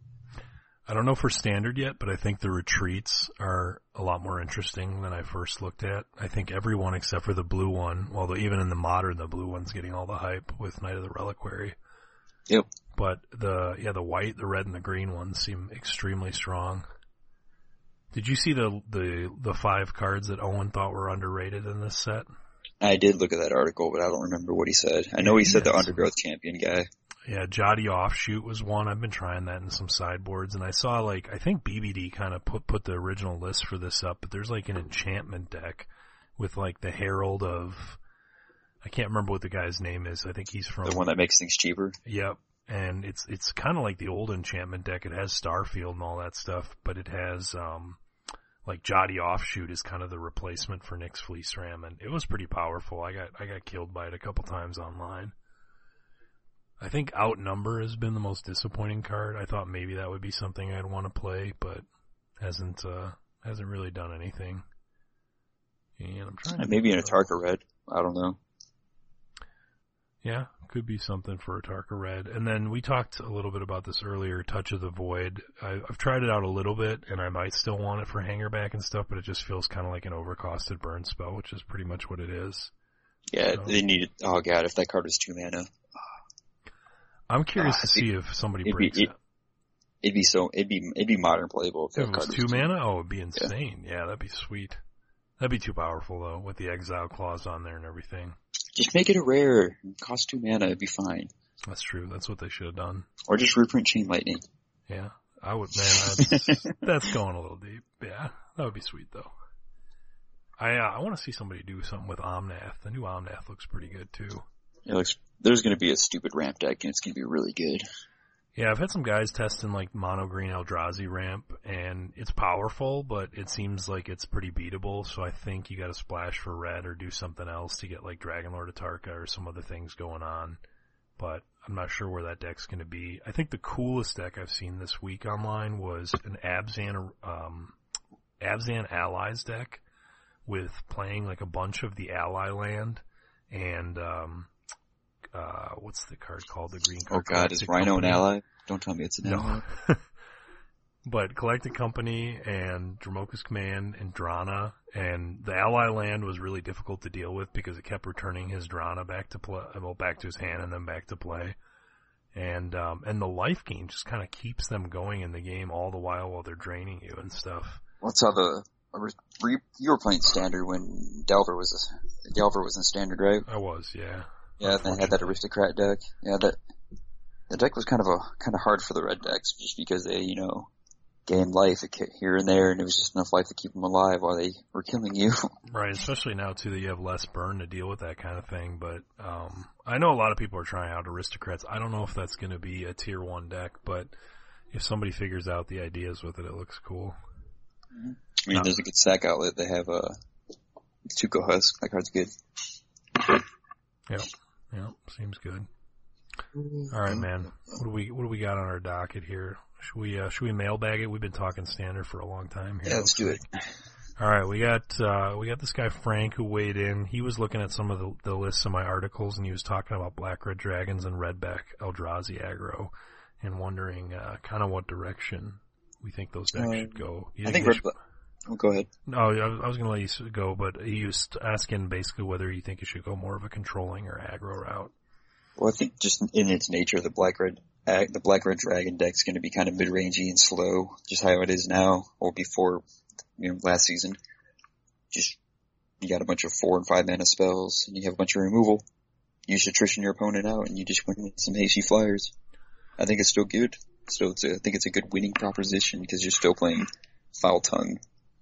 I don't know for standard yet, but I think the retreats are a lot more interesting than I first looked at. I think everyone except for the blue one, although even in the modern, the blue one's getting all the hype with Knight of the Reliquary. Yep. But the, yeah, the white, the red, and the green ones seem extremely strong. Did you see the, the, the five cards that Owen thought were underrated in this set? I did look at that article, but I don't remember what he said. I know he said the Undergrowth Champion guy. Yeah, Jotty Offshoot was one. I've been trying that in some sideboards, and I saw like, I think B B D kind of put, put the original list for this up, but there's like an enchantment deck with like the Herald of, I can't remember what the guy's name is. I think he's from... The one that makes things cheaper? Yep. And it's, it's kind of like the old enchantment deck. It has Starfield and all that stuff, but it has, um, like Jotty Offshoot is kind of the replacement for Nyx Fleece Ram, and it was pretty powerful. I got, I got killed by it a couple times online. I think Outnumber has been the most disappointing card. I thought maybe that would be something I'd want to play, but hasn't, uh, hasn't really done anything. And I'm trying to maybe in a Tarka red. I don't know. Yeah, could be something for a Tarka red. And then we talked a little bit about this earlier, Touch of the Void. I, I've tried it out a little bit, and I might still want it for Hangerback and stuff, but it just feels kind of like an overcosted burn spell, which is pretty much what it is. Yeah, so, they need it. Oh god, if that card was two mana. I'm curious uh, to see if somebody it'd breaks be, it. it. It'd be so, it'd be, it'd be modern playable if, if that it was card two was mana? Oh, it'd be insane. Yeah. yeah, that'd be sweet. That'd be too powerful though, with the exile clause on there and everything. Just make it a rare. Cost two mana, it'd be fine. That's true. That's what they should have done. Or just reprint Chain Lightning. Yeah. I would, man, that's, that's going a little deep. Yeah. That would be sweet though. I, uh, I want to see somebody do something with Omnath. The new Omnath looks pretty good too. It looks, there's gonna be a stupid ramp deck and it's gonna be really good. Yeah, I've had some guys testing like mono green Eldrazi ramp, and it's powerful, but it seems like it's pretty beatable, so I think you gotta splash for red or do something else to get like Dragonlord Atarka or some other things going on. But I'm not sure where that deck's gonna be. I think the coolest deck I've seen this week online was an Abzan, um, Abzan Allies deck with playing like a bunch of the ally land and, um, uh, what's the card called? The green card. Oh god, is Rhino an ally? Don't tell me it's an no. ally. But Galactic Company and Dromoka's Command and Drana, and the ally land was really difficult to deal with because it kept returning his Drana back to play, well, back to his hand and then back to play. And, um, and the life gain just kind of keeps them going in the game all the while while they're draining you and stuff. What's how the, you were playing Standard when Delver was, Delver was in Standard, right? I was, yeah. Yeah, and they had that Aristocrat deck. Yeah, that, the deck was kind of a, kind of hard for the red decks just because they, you know, gained life here and there and it was just enough life to keep them alive while they were killing you. Right, especially now too that you have less burn to deal with that kind of thing, but, um, I know a lot of people are trying out Aristocrats. I don't know if that's gonna be a tier one deck, but if somebody figures out the ideas with it, it looks cool. Mm-hmm. I mean, no. There's a good sack outlet. They have, uh, Tuco Husk. That card's good. Yep. Yeah, seems good. All right, man. What do we what do we got on our docket here? Should we uh, should we mailbag it? We've been talking Standard for a long time here. Yeah, let's do it. All right, we got uh, we got this guy Frank who weighed in. He was looking at some of the, the lists of my articles, and he was talking about Black Red Dragons and Redback Eldrazi aggro, and wondering uh, kind of what direction we think those decks um, should go. You I think Red. Should... Oh, go ahead. No, I was going to let you go, but he was asking basically whether you think it should go more of a controlling or aggro route. Well, I think just in its nature, the black red the black red dragon deck's going to be kind of mid rangey and slow, just how it is now or before, you know, last season. Just you got a bunch of four and five mana spells, and you have a bunch of removal. You just attrition your opponent out, and you just win with some hasty flyers. I think it's still good. So it's a, I think it's a good winning proposition because you're still playing Foul Tongue.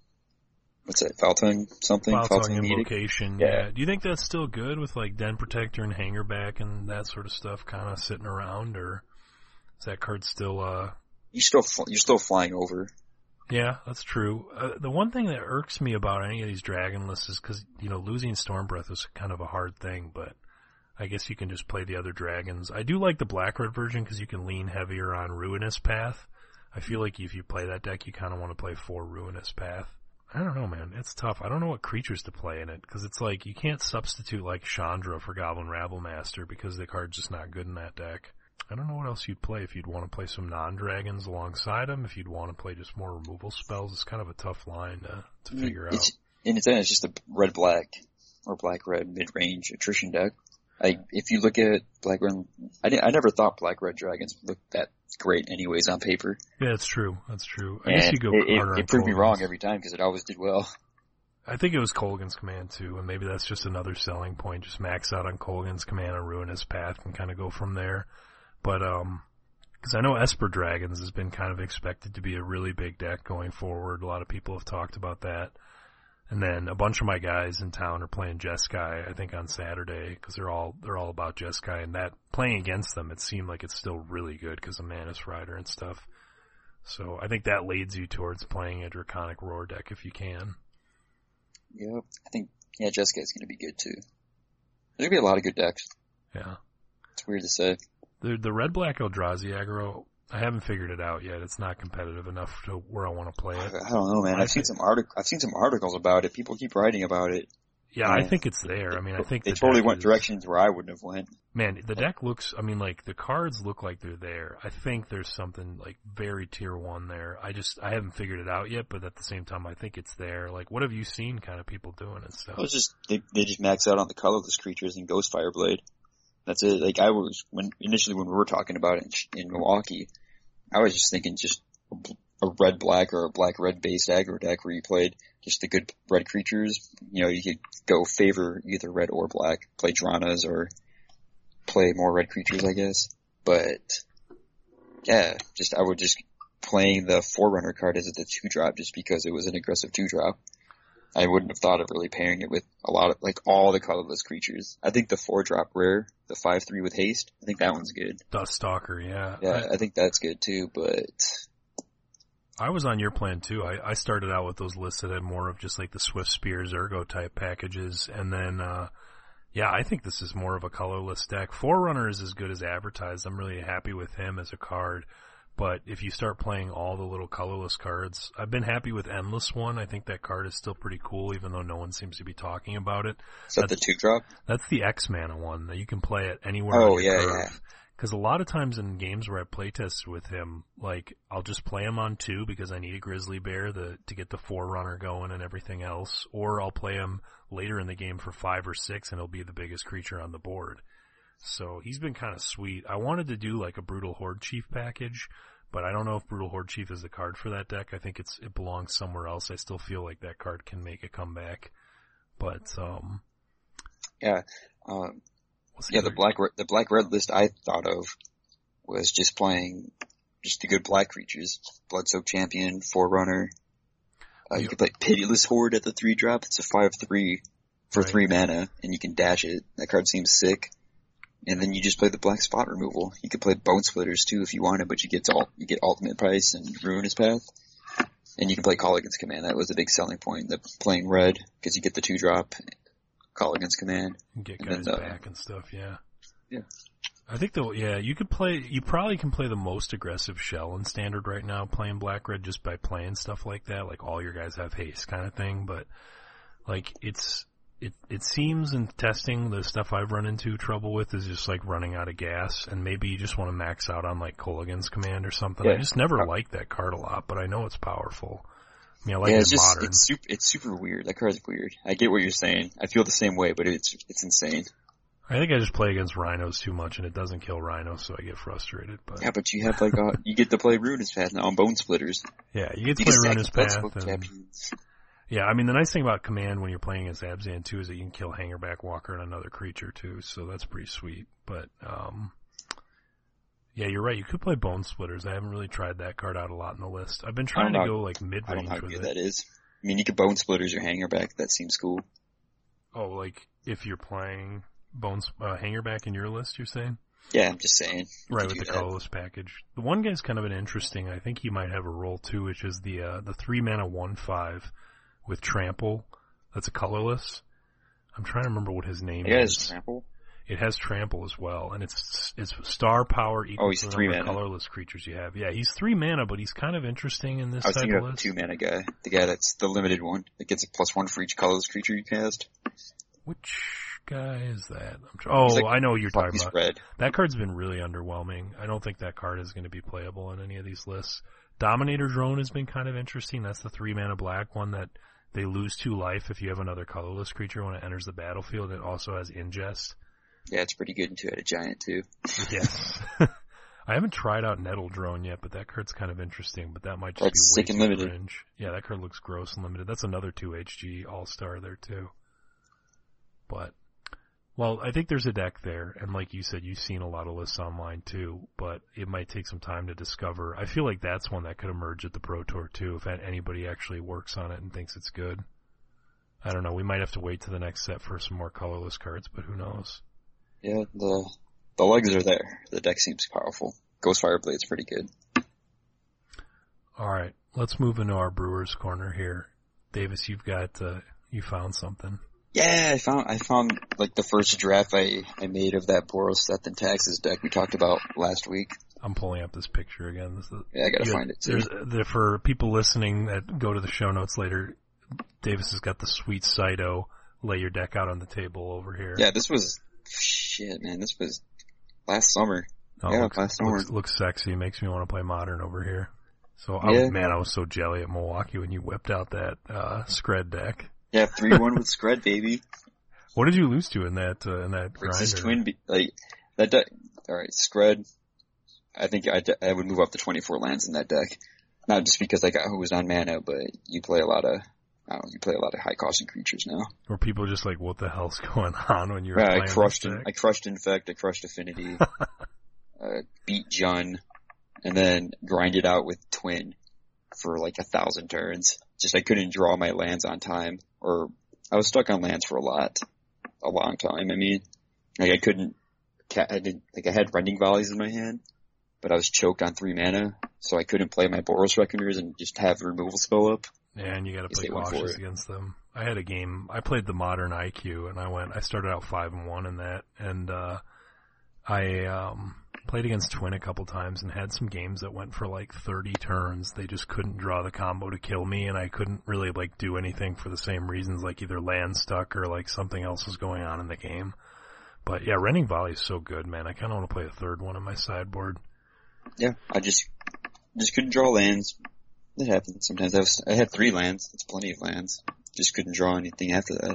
What's that? Foul Tongue something? Foul, Foul Tongue Tongue Invocation, yeah. yeah. Do you think that's still good with like Den Protector and Hangerback and that sort of stuff kind of sitting around, or is that card still, uh... You're still, you're still flying over. Yeah, that's true. Uh, the one thing that irks me about any of these Dragon lists is because, you know, losing Storm Breath is kind of a hard thing, but I guess you can just play the other dragons. I do like the Black Red version because you can lean heavier on Ruinous Path. I feel like if you play that deck, you kind of want to play four Ruinous Path. I don't know, man. It's tough. I don't know what creatures to play in it, because it's like, you can't substitute like Chandra for Goblin Rabblemaster because the card's just not good in that deck. I don't know what else you'd play if you'd want to play some non-dragons alongside them, if you'd want to play just more removal spells. It's kind of a tough line to, to figure it's, out. In its end, it's just a red-black or black-red mid-range attrition deck. I, if you look at black-red, I, I never thought black-red dragons looked that great anyways on paper. Yeah, that's true. That's true. I and guess you go it, harder it, on it proved Colgan's. me wrong every time because it always did well. I think it was Colgan's Command too, and maybe that's just another selling point. Just max out on Colgan's Command and Ruinous Path and kind of go from there. But, um, because I know Esper Dragons has been kind of expected to be a really big deck going forward. A lot of people have talked about that. And then a bunch of my guys in town are playing Jeskai, I think on Saturday, because they're all, they're all about Jeskai, and that, playing against them, it seemed like it's still really good because of Manus Rider and stuff. So I think that leads you towards playing a Draconic Roar deck if you can. Yep. I think, yeah, Jeskai is going to be good too. There's going to be a lot of good decks. Yeah. It's weird to say. The, the red-black Eldrazi aggro, I haven't figured it out yet. It's not competitive enough to where I want to play it. I don't know, man. I've seen some artic- I've seen some articles about it. People keep writing about it. Yeah, I think it's there. I mean, I think they the totally went is, directions where I wouldn't have went. Man, the deck looks, I mean, like, the cards look like they're there. I think there's something, like, very tier one there. I just, I haven't figured it out yet, but at the same time, I think it's there. Like, what have you seen kind of people doing and stuff? It was just, they, they just max out on the colorless creatures in Ghost Fireblade. That's it. Like, I was, when, initially when we were talking about it in, in Milwaukee, I was just thinking just a red-black or a black-red based aggro deck where you played just the good red creatures. You know, you could go favor either red or black, play Dranas or play more red creatures, I guess. But, yeah, just, I would just playing the Forerunner card as the two-drop just because it was an aggressive two-drop. I wouldn't have thought of really pairing it with a lot of, like, all the colorless creatures. I think the four-drop rare, the five three with haste. I think that one's good. Duststalker, yeah. Yeah, I, I think that's good too, but I was on your plan too. I, I started out with those lists that had more of just like the Swift Spear Zergo type packages, and then, uh, yeah, I think this is more of a colorless deck. Forerunner is as good as advertised. I'm really happy with him as a card. But if you start playing all the little colorless cards, I've been happy with Endless One. I think that card is still pretty cool, even though no one seems to be talking about it. Is that that's, the two drop? That's the X-Mana one that you can play it anywhere oh, on your yeah, curve. yeah. Because a lot of times in games where I playtested with him, like, I'll just play him on two because I need a Grizzly Bear the, to get the Forerunner going and everything else. Or I'll play him later in the game for five or six and he'll be the biggest creature on the board. So he's been kind of sweet. I wanted to do like a Brutal Horde Chief package, but I don't know if Brutal Horde Chief is the card for that deck. I think it's it belongs somewhere else. I still feel like that card can make a comeback. But, um... Yeah, um... Yeah, the black the black red list I thought of was just playing just the good black creatures. Bloodsoaked Champion, Forerunner. Uh, you yep. can play Pitiless Horde at the three drop. It's a five three for right. three mana, and you can dash it. That card seems sick. And then you just play the black spot removal. You could play Bone Splitters too if you wanted, but you get to, you get Ultimate Price and Ruinous Path. And you can play Colligan's Command. That was a big selling point. The playing red because you get the two drop. Colligan's Command. Get and guys then, uh, back and stuff, yeah. Yeah. I think though, yeah, you could play, you probably can play the most aggressive shell in standard right now playing black red just by playing stuff like that, like all your guys have haste kind of thing, but like it's, it, it seems in testing the stuff I've run into trouble with is just like running out of gas and maybe you just want to max out on like Colligan's Command or something. Yeah. I just never liked that card a lot, but I know it's powerful. I mean, I like yeah, it it's in just, modern. it's super, it's super weird. That card's weird. I get what you're saying. I feel the same way, but it's, it's insane. I think I just play against rhinos too much and it doesn't kill rhinos, so I get frustrated, but. Yeah, but you have like a, you get to play Ruinous Path now on Bone Splitters. Yeah, you get to you play Ruinous Path and, champions. yeah, I mean the nice thing about Command when you're playing against Abzan too is that you can kill Hangerback Walker and another creature too, so that's pretty sweet, but, um, yeah, you're right. You could play Bone Splitters. I haven't really tried that card out a lot in the list. I've been trying to know, go like mid I don't range know how with good it. that is. I mean, you could Bone Splitters or Hangerback. That seems cool. Oh, like if you're playing Bones uh, Hangerback in your list, you're saying? Yeah, I'm just saying. Right, with the colorless package. The one guy's kind of an interesting. I think he might have a role too, which is the uh, the three mana one five with Trample. That's a colorless. I'm trying to remember what his name yeah, is. It's Trample. It has Trample as well, and it's it's star power equal oh, he's to the three number of mana. colorless creatures you have. Yeah, he's three mana, but he's kind of interesting in this I was type thinking of of the list. two mana guy. The guy that's the limited one. That gets a plus one for each colorless creature you cast. Which guy is that? I'm tr- oh, like, I know what you're talking he's about. red. That card's been really underwhelming. I don't think that card is going to be playable in any of these lists. Dominator Drone has been kind of interesting. That's the three mana black one that they lose two life if you have another colorless creature when it enters the battlefield. It also has Ingest. Yeah, it's pretty good and two at a giant too. Yes. I haven't tried out Nettle Drone yet, but that card's kind of interesting, but that might just That's be way sick and too limited. cringe. Yeah, that card looks gross and limited. That's another two H G all-star there too. But, well, I think there's a deck there, and like you said, you've seen a lot of lists online too, but it might take some time to discover. I feel like that's one that could emerge at the Pro Tour too, if anybody actually works on it and thinks it's good. I don't know, we might have to wait to the next set for some more colorless cards, but who knows. Yeah, the the legs are there. The deck seems powerful. Ghost Fireblade's pretty good. Alright, let's move into our Brewers corner here. Davis, you've got, uh, you found something. Yeah, I found I found like the first draft I, I made of that Boros Seth and Taxes deck we talked about last week. I'm pulling up this picture again. This is, Yeah, I gotta you, find it too. There's, there, for people listening that go to the show notes later, Davis has got the sweet Cyto lay your deck out on the table over here. Yeah, this was shit, man. This was last summer. Oh, yeah, looks, last summer. looks, looks sexy. Makes me want to play Modern over here. So, I Yeah. was, man, I was so jelly at Milwaukee when you whipped out that uh Scred deck. Yeah, three one with Scred, baby. What did you lose to in that uh, in that Princess grinder? Twin, be- like that deck. All right, Scred. I think I, I would move up to twenty-four lands in that deck. Not just because I got who was on mana, but you play a lot of. I don't know, you play a lot of high costing creatures now. Were people just like, what the hell's going on when you were Yeah, playing I crushed this in, deck? I crushed Infect, I crushed Affinity, uh, beat Jun, and then grinded out with Twin for like a thousand turns. Just I couldn't draw my lands on time, or I was stuck on lands for a lot, a long time. I mean, like I couldn't ca- I did like I had Rending Volleys in my hand, but I was choked on three mana, so I couldn't play my Boros Reckoners and just have removal spell up. Yeah, and you got to play they went for cautious it. against them. I had a game. I played the Modern I Q, and I went. I started out five and one in that, and uh I um played against Twin a couple times and had some games that went for like thirty turns. They just couldn't draw the combo to kill me, and I couldn't really like do anything for the same reasons, like either land stuck or like something else was going on in the game. But yeah, Rending Volley is so good, man. I kind of want to play a third one on my sideboard. Yeah, I just just couldn't draw lands. It happens sometimes. I, was, I had three lands. That's plenty of lands. Just couldn't draw anything after that.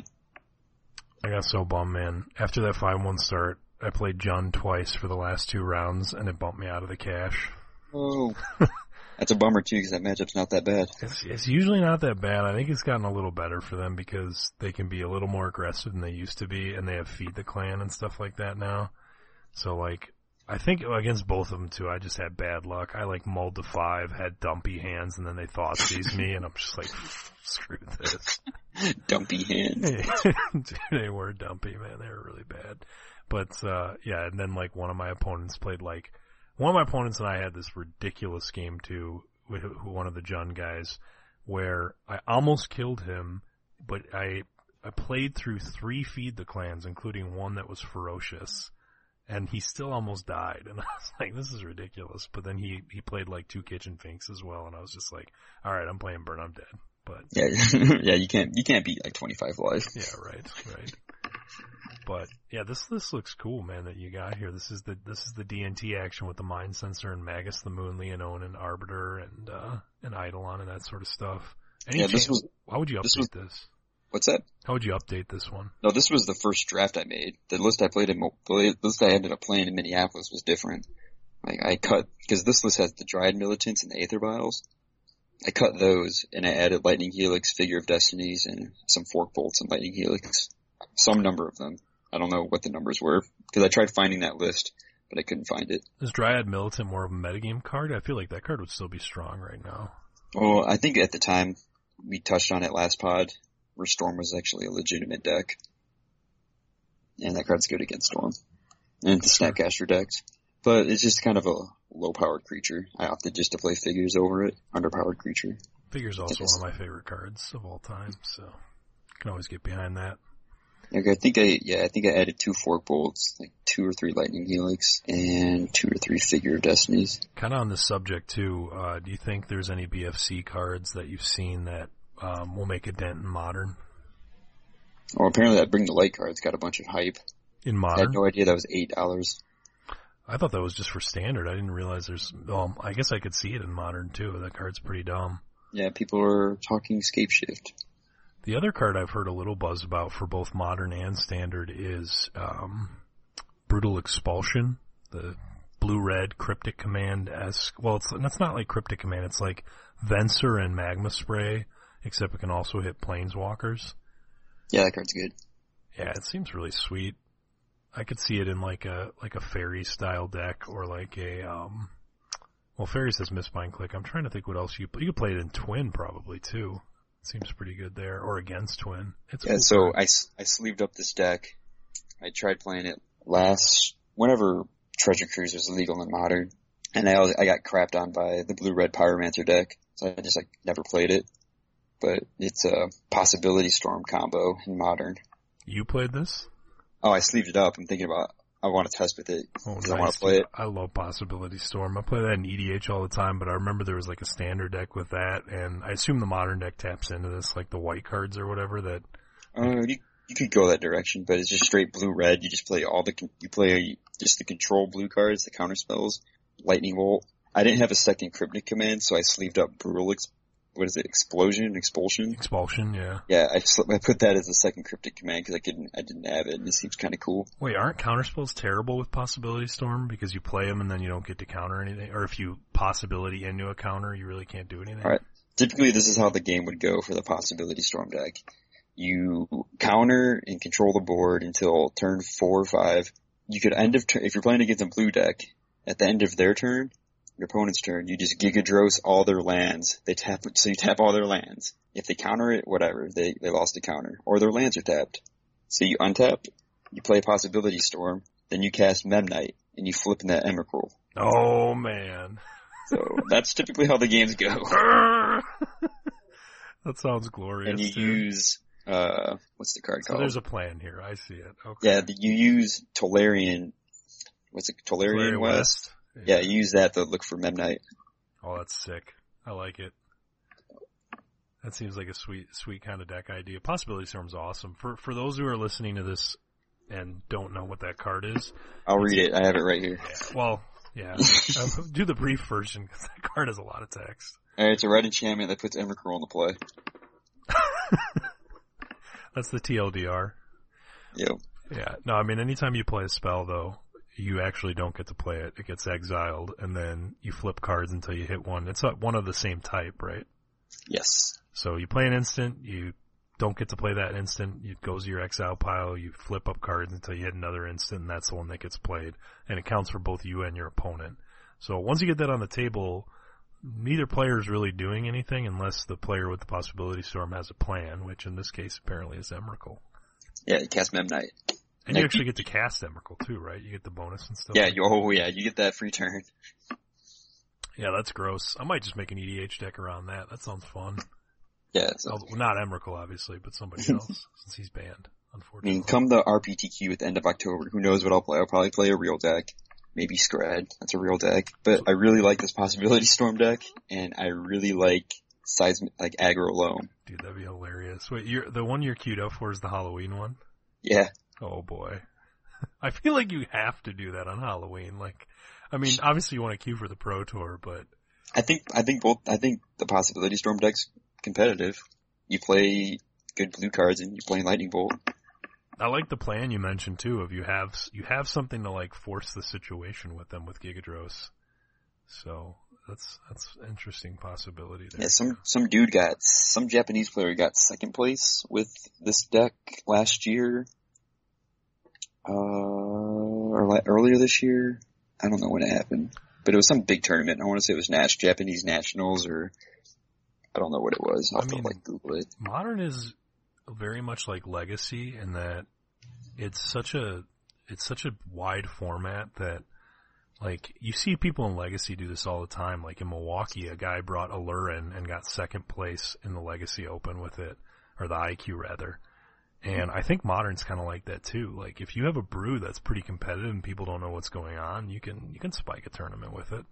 I got so bummed, man. After that five one start, I played Jund twice for the last two rounds, and it bumped me out of the cash. Oh, that's a bummer too, because that matchup's not that bad. It's, it's usually not that bad. I think it's gotten a little better for them because they can be a little more aggressive than they used to be, and they have Feed the Clan and stuff like that now. So, like, I think against both of them too, I just had bad luck. I like mulled to five, had dumpy hands, and then they thought seized me, and I'm just like, screw this. Dumpy hands. Dude, they were dumpy, man. They were really bad. But, uh, yeah, and then like one of my opponents played like, one of my opponents and I had this ridiculous game too, with one of the Jund guys, where I almost killed him, but I, I played through three Feed the Clans, including one that was ferocious. And he still almost died, and I was like, this is ridiculous. But then he, he played like two Kitchen Finks as well, and I was just like, alright, I'm playing Burn, I'm dead. But yeah, yeah, you can't, you can't beat like twenty-five life. Yeah, right, right. But yeah, this, this looks cool, man, that you got here. This is the, this is the D N T action with the Mind Sensor and Magus the Moon, Leonone and Arbiter and, uh, and Eidolon and that sort of stuff. Any yeah, chance, this was, how would you update this, was, this? What's that? How would you update this one? No, this was the first draft I made. The list I played in, the list I ended up playing in Minneapolis was different. Like, I cut, because this list has the Dryad Militants and the Aether Vials. I cut those, and I added Lightning Helix, Figure of Destinies, and some Fork Bolts and Lightning Helix. Some number of them. I don't know what the numbers were, because I tried finding that list, but I couldn't find it. Is Dryad Militant more of a metagame card? I feel like that card would still be strong right now. Well, I think at the time, we touched on it last pod, where Storm was actually a legitimate deck. And that card's good against Storm. And the Snapcaster decks. But it's just kind of a low-powered creature. I opted just to play Figures over it. Underpowered creature. Figures also one of my favorite cards of all time, so can always get behind that. Okay, I think I, yeah, I think I added two Fork Bolts, like two or three Lightning Helix, and two or three Figure of Destinies. Kind of on this subject too, uh, do you think there's any B F C cards that you've seen that um, will make a dent in Modern? Well, apparently that Bring the Light card's got a bunch of hype. In Modern? I had no idea that was eight dollars. I thought that was just for Standard. I didn't realize there's, well, I guess I could see it in Modern too. That card's pretty dumb. Yeah, people are talking Scapeshift. The other card I've heard a little buzz about for both Modern and Standard is um, Brutal Expulsion, the blue-red Cryptic Command-esque. Well, it's, it's not like Cryptic Command. It's like Venser and Magma Spray, except it can also hit Planeswalkers. Yeah, that card's good. Yeah, it seems really sweet. I could see it in like a like a fairy style deck or like a um. Well, fairy says Mistbind Click. I'm trying to think what else you you could play it in Twin probably too. Seems pretty good there, or against Twin. It's yeah. cool So card. I, I sleeved up this deck. I tried playing it last whenever Treasure Cruise was legal in Modern, and I I got crapped on by the blue red Pyromancer deck, so I just like never played it. But it's a Possibility Storm combo in Modern. You played this? Oh, I sleeved it up. I'm thinking about I want to test with it. Oh, nice. I want to play it. I love Possibility Storm. I play that in E D H all the time, but I remember there was like a standard deck with that, and I assume the Modern deck taps into this, like the white cards or whatever. That Uh, you, you could go that direction, but it's just straight blue red. You just play all the you play just the control blue cards, the counter spells, Lightning Bolt. I didn't have a second Cryptic Command, so I sleeved up Brutal Ex- what is it? Explosion, Expulsion. Expulsion, yeah. Yeah, I, sl- I put that as the second Cryptic Command because I couldn't I didn't have it, and it seems kind of cool. Wait, aren't counterspells terrible with Possibility Storm because you play them and then you don't get to counter anything? Or if you Possibility into a counter, you really can't do anything? Alright. Typically, this is how the game would go for the Possibility Storm deck. You counter and control the board until turn four or five. You could end of turn, if you're playing against a blue deck, at the end of their turn, your opponent's turn, you just Gigadros all their lands. They tap, so you tap all their lands. If they counter it, whatever, they, they lost a counter. Or their lands are tapped. So you untap, you play Possibility Storm, then you cast Memnite, and you flip in that Emrakul. Oh, man. So that's typically how the games go. That sounds glorious. And you too. use, uh, what's the card so called? there's a plan here. I see it. Okay. Yeah, the, you use Tolarian, what's it, Tolarian Tolarian West? West? Yeah. yeah, you use that to look for Memnite. Oh, that's sick. I like it. That seems like a sweet, sweet kind of deck idea. Possibility Storm's awesome. For, for those who are listening to this and don't know what that card is. I'll read it. I have it right here. Yeah, well, yeah. uh, do the brief version because that card has a lot of text. Alright, it's a red enchantment that puts Emrakul on the play. That's the T L D R. Yep. Yeah. No, I mean, anytime you play a spell, though, you actually don't get to play it. It gets exiled, and then you flip cards until you hit one. It's one of the same type, right? Yes. So you play an instant, you don't get to play that instant, it goes to your exile pile, you flip up cards until you hit another instant, and that's the one that gets played. And it counts for both you and your opponent. So once you get that on the table, neither player is really doing anything unless the player with the Possibility Storm has a plan, which in this case apparently is Emrakul. Yeah, you cast Memnite. And you actually get to cast Emrakul too, right? You get the bonus and stuff. Yeah, like you, oh yeah, you get that free turn. Yeah, that's gross. I might just make an E D H deck around that. That sounds fun. Yeah. So, Oh, well, not Emrakul, obviously, but somebody else, since he's banned, I unfortunately. mean, come the R P T Q at the end of October, who knows what I'll play? I'll probably play a real deck. Maybe Scrad. That's a real deck. But I really like this Possibility Storm deck, and I really like Seismic, like Aggro Loam. Dude, that'd be hilarious. Wait, you're, the one you're queued up for is the Halloween one? Yeah. Oh boy. I feel like you have to do that on Halloween. Like, I mean, obviously you want to queue for the Pro Tour, but... I think, I think both, I think the Possibility Storm deck's competitive. You play good blue cards and you play Lightning Bolt. I like the plan you mentioned too, of you have, you have something to like force the situation with them with Gigadros. So, that's, that's an interesting possibility there. Yeah, some, some dude got, some Japanese player got second place with this deck last year. Uh, or like earlier this year. I don't know when it happened, but it was some big tournament. I want to say it was Nash, Japanese Nationals, or I don't know what it was. I'll I have mean, to like Google it. Modern is very much like Legacy in that it's such a, it's such a wide format that like you see people in Legacy do this all the time. Like in Milwaukee, a guy brought Alurin and got second place in the Legacy Open with it, or the I Q rather. And I think Modern's kind of like that too. Like if you have a brew that's pretty competitive and people don't know what's going on, you can you can spike a tournament with it.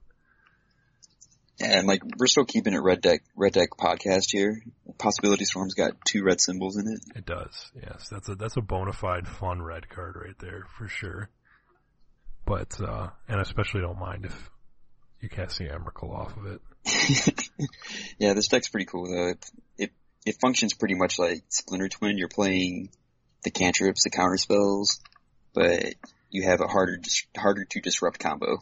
Yeah, and like we're still keeping it Red Deck Red Deck podcast here. Possibility Storm's got two red symbols in it. It does, yes. That's a that's a bona fide fun red card right there for sure. But uh and I especially don't mind if you cast the Emrakul off of it. Yeah, this deck's pretty cool though. It, it it functions pretty much like Splinter Twin. You're playing the cantrips, the counter spells, but you have a harder harder to disrupt combo.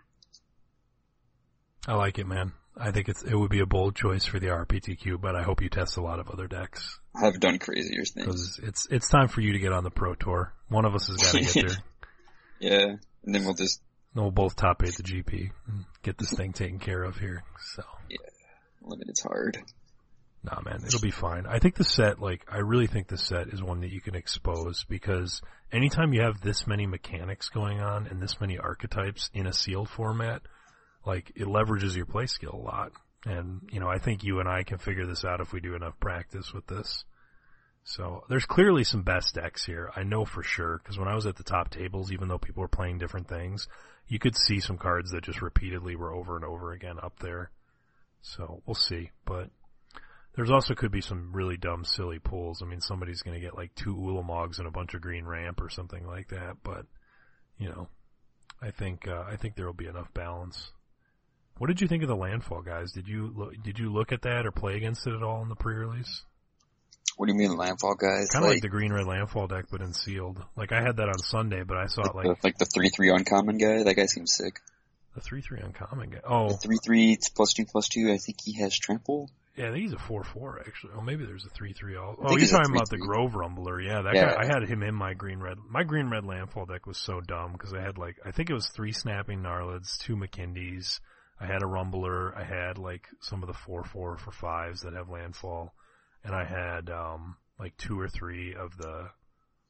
I like it, man. I think it's it would be a bold choice for the R P T Q, but I hope you test a lot of other decks. I've done crazier things. Because it's it's time for you to get on the Pro Tour. One of us has got to get there. Yeah, and then we'll just... And we'll both top eight the G P and get this thing taken care of here. So yeah, limited's hard. Nah, man, it'll be fine. I think the set, like, I really think the set is one that you can expose because anytime you have this many mechanics going on and this many archetypes in a sealed format, like, it leverages your play skill a lot. And, you know, I think you and I can figure this out if we do enough practice with this. So, there's clearly some best decks here. I know for sure, because when I was at the top tables, even though people were playing different things, you could see some cards that just repeatedly were over and over again up there. So, we'll see. But there's also could be some really dumb, silly pulls. I mean, somebody's going to get like two Ulamogs and a bunch of green ramp or something like that. But, you know, I think, uh, I think there will be enough balance. What did you think of the landfall, guys? Did you look, did you look at that or play against it at all in the pre-release? What do you mean landfall, guys? Kind of like, like the green red landfall deck, but in sealed. Like I had that on Sunday, but I saw it like the, like the three three uncommon guy. That guy seems sick. The three three uncommon guy. Oh, the three three plus two plus two. I think he has trample. Yeah, I think he's a four four actually. Oh, maybe there's a three three. All. I Oh, you're talking three, about the three. Grove Rumbler. Yeah, that Yeah. guy. I had him in my green red. My green red landfall deck was so dumb because I had like I think it was three snapping Gnarlids, two McKindeys. I had a Rumbler. I had like some of the four four for fives that have landfall, and I had um like two or three of the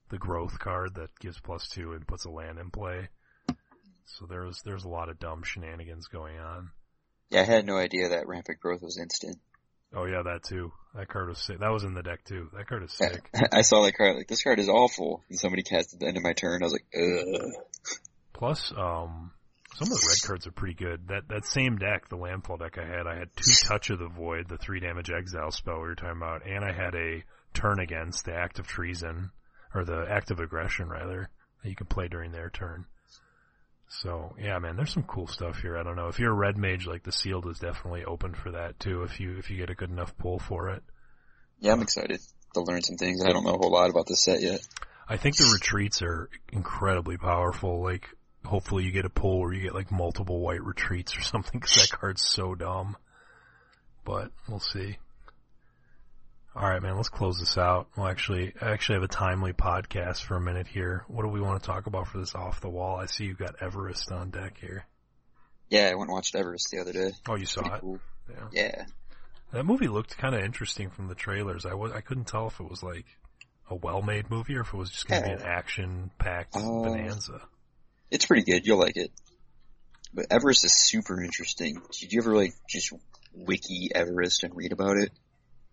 the growth card that gives plus two and puts a land in play. So there's there's a lot of dumb shenanigans going on. Yeah, I had no idea that rampant growth was instant. Oh yeah, that too. That card was sick. That was in the deck too. That card is sick. I saw that card, like, this card is awful. And somebody cast at the end of my turn. I was like, ugh. Plus, um, some of the red cards are pretty good. That that same deck, the Landfall deck I had, I had two Touch of the Void, the three damage exile spell we were talking about, and I had a Turn Against, the Act of Treason, or the Act of Aggression rather, that you can play during their turn. So, yeah, man, there's some cool stuff here. I don't know. If you're a red mage, like, the Sealed is definitely open for that, too, if you if you get a good enough pull for it. Yeah, I'm excited to learn some things. I don't know a whole lot about this set yet. I think the retreats are incredibly powerful. Like, hopefully you get a pull where you get, like, multiple white retreats or something, because that card's so dumb. But, we'll see. Alright, man, let's close this out. We'll actually, I actually have a timely podcast for a minute here. What do we want to talk about for this off the wall? I see you've got Everest on deck here. Yeah, I went and watched Everest the other day. Oh, you saw Pretty it? cool. Yeah. Yeah. That movie looked kind of interesting from the trailers. I was, I couldn't tell if it was like a well-made movie or if it was just going to Yeah. be an action-packed Uh, bonanza. It's pretty good. You'll like it. But Everest is super interesting. Did you ever, like, just wiki Everest and read about it?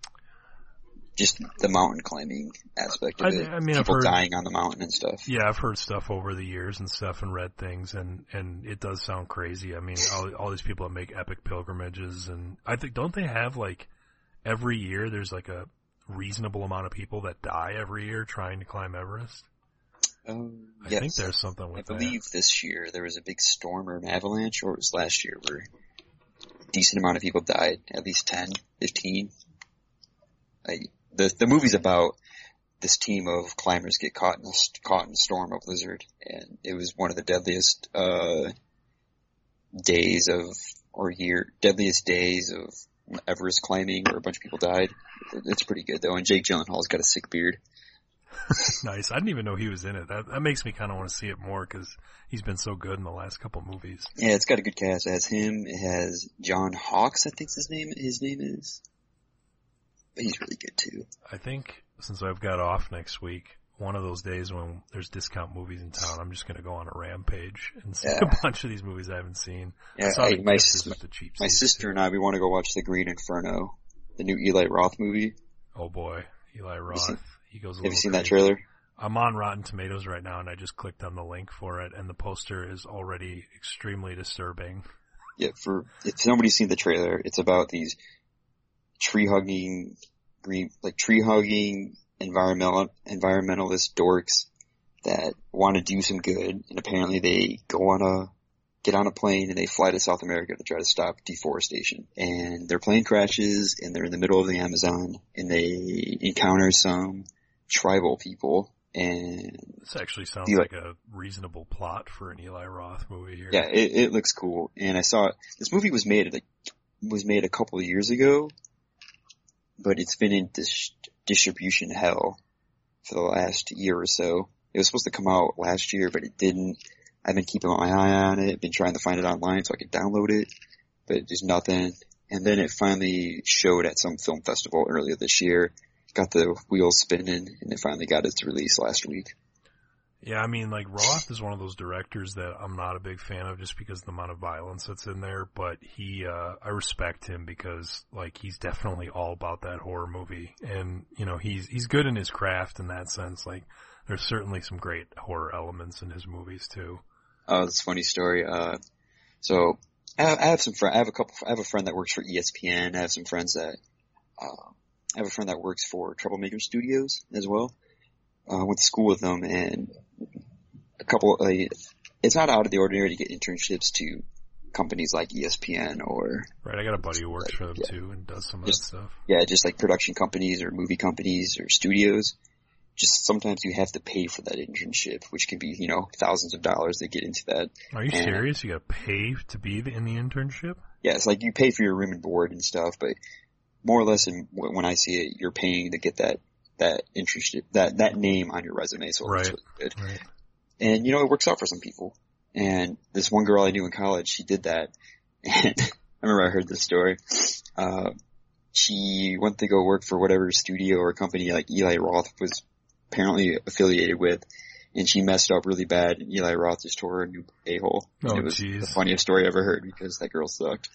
Just the mountain climbing aspect of I, it. I mean, People I've heard, dying on the mountain and stuff. yeah, I've heard stuff over the years and stuff and read things, and, and it does sound crazy. I mean, all, all these people that make epic pilgrimages, and I think, don't they have, like, every year there's, like, a reasonable amount of people that die every year trying to climb Everest? Um, I yes. think there's something with I that. believe this year there was a big storm or an avalanche, or it was last year, where a decent amount of people died, at least ten, fifteen. I, the the movie's about this team of climbers get caught in a caught in a storm, a blizzard, and it was one of the deadliest uh days of or year deadliest days of Everest climbing, where a bunch of people died. It's pretty good though, and Jake Gyllenhaal's got a sick beard. Nice. I didn't even know he was in it. That that makes me kind of want to see it more because he's been so good in the last couple movies. Yeah, it's got a good cast. It has him. It has John Hawkes, I think his name his name is. But he's really good too. I think since I've got off next week, one of those days when there's discount movies in town, I'm just going to go on a rampage and see Yeah. a bunch of these movies I haven't seen. Yeah, I saw I, the my Gifters my, at the cheap my seats, sister too. and I we want to go watch The Green Inferno, the new Eli Roth movie. Oh boy, Eli Roth. seen- He goes a Have you little seen that crazy. trailer? I'm on Rotten Tomatoes right now, and I just clicked on the link for it, and the poster is already extremely disturbing. Yeah, for if nobody's seen the trailer, it's about these tree hugging green like tree hugging environmental environmentalist dorks that want to do some good, and apparently they go on a get on a plane and they fly to South America to try to stop deforestation. And their plane crashes, and they're in the middle of the Amazon, and they encounter some tribal people. And This actually sounds Eli- like a reasonable plot for an Eli Roth movie here. yeah, it, it looks cool. And I saw this movie was made like was made a couple of years ago, but it's been in dis- distribution hell for the last year or so. It was supposed to come out last year, but it didn't. I've been keeping my eye on it, been trying to find it online so I could download it, but there's nothing. And then it finally showed at some film festival earlier this year. Got the wheels spinning, and it finally got its release last week. Yeah, I mean, like, Roth is one of those directors that I'm not a big fan of just because of the amount of violence that's in there, but he, uh, I respect him because, like, he's definitely all about that horror movie, and, you know, he's, he's good in his craft in that sense. Like, there's certainly some great horror elements in his movies, too. Oh, that's a funny story. Uh, so, I have, I have some friends, I have a couple, I have a friend that works for E S P N, I have some friends that, uh, I have a friend that works for Troublemaker Studios as well. Uh, went to school with them, and a couple, like, it's not out of the ordinary to get internships to companies like E S P N or, Right, I got a buddy who works for them, yeah. too, and does some of Just- that stuff. yeah, just like production companies or movie companies or studios. Just sometimes you have to pay for that internship, which can be, you know, thousands of dollars to get into that. Are you And- serious? You gotta pay to be in the internship? Yeah, it's like you pay for your room and board and stuff, but more or less in, when I see it, you're paying to get that, that internship, that, that name on your resume, so it looks Right. really good. Right. And, you know, it works out for some people. And this one girl I knew in college, she did that. And I remember I heard this story. Uh, she went to go work for whatever studio or company like Eli Roth was apparently affiliated with, and she messed up really bad, and Eli Roth just tore her a new a-hole. Oh, it was geez. the funniest story I ever heard because that girl sucked.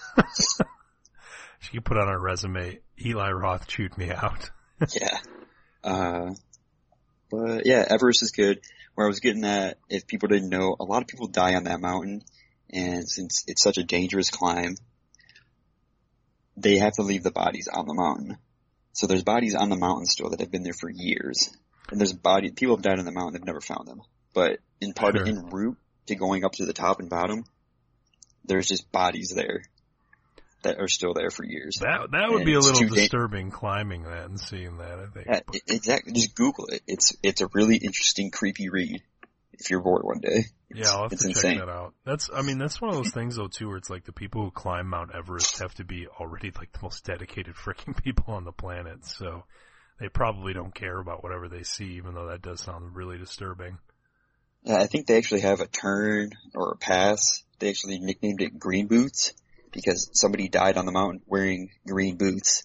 She could put on her resume, Eli Roth chewed me out. Yeah. Uh, but yeah, Everest is good. Where I was getting at, if people didn't know, a lot of people die on that mountain, and since it's such a dangerous climb, they have to leave the bodies on the mountain. So there's bodies on the mountain still that have been there for years. And there's body, people have died on the mountain, they've never found them. But in part Sure. of, en route to going up to the top and bottom, there's just bodies there that are still there for years. That that would And be a it's little too dan- disturbing climbing that and seeing that, I think. Yeah, e- exactly. Just Google it. It's, it's a really interesting, creepy read if you're bored one day. It's, Yeah, I'll have it's to insane. check that out. That's, I mean, that's one of those things though too, where it's like the people who climb Mount Everest have to be already like the most dedicated freaking people on the planet. So they probably don't care about whatever they see, even though that does sound really disturbing. Yeah, I think they actually have a turn or a pass. They actually nicknamed it Green Boots because somebody died on the mountain wearing green boots.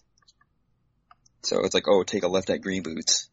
So it's like, oh, take a left at Green Boots.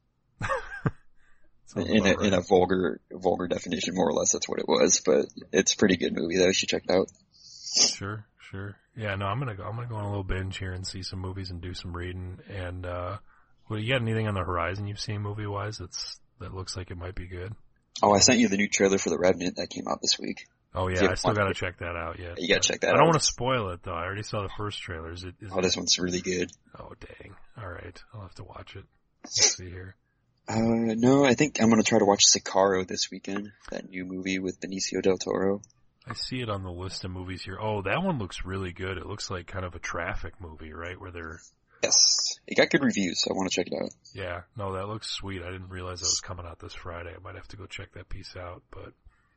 In a, in a vulgar, vulgar definition, more or less, that's what it was. But it's a pretty good movie, though. You should check it out. Sure, sure. Yeah, no, I'm gonna go, I'm gonna go on a little binge here and see some movies and do some reading. And, uh, well, you got anything on the horizon you've seen movie-wise that's, that looks like it might be good? Oh, I sent you the new trailer for The Revenant that came out this week. Oh yeah, Yeah, I still fun. gotta check that out yet. You gotta check that I don't out. want to spoil it though. I already saw the first trailer. Is it? Is Oh, this one's really good. Oh dang! All right, I'll have to watch it. Let's see here. Uh, no, I think I'm gonna try to watch Sicario this weekend. That new movie with Benicio del Toro. I see it on the list of movies here. Oh, that one looks really good. It looks like kind of a traffic movie, right? Where they're Yes. It got good reviews, so I want to check it out. yeah. No, that looks sweet. I didn't realize that was coming out this Friday. I might have to go check that piece out. But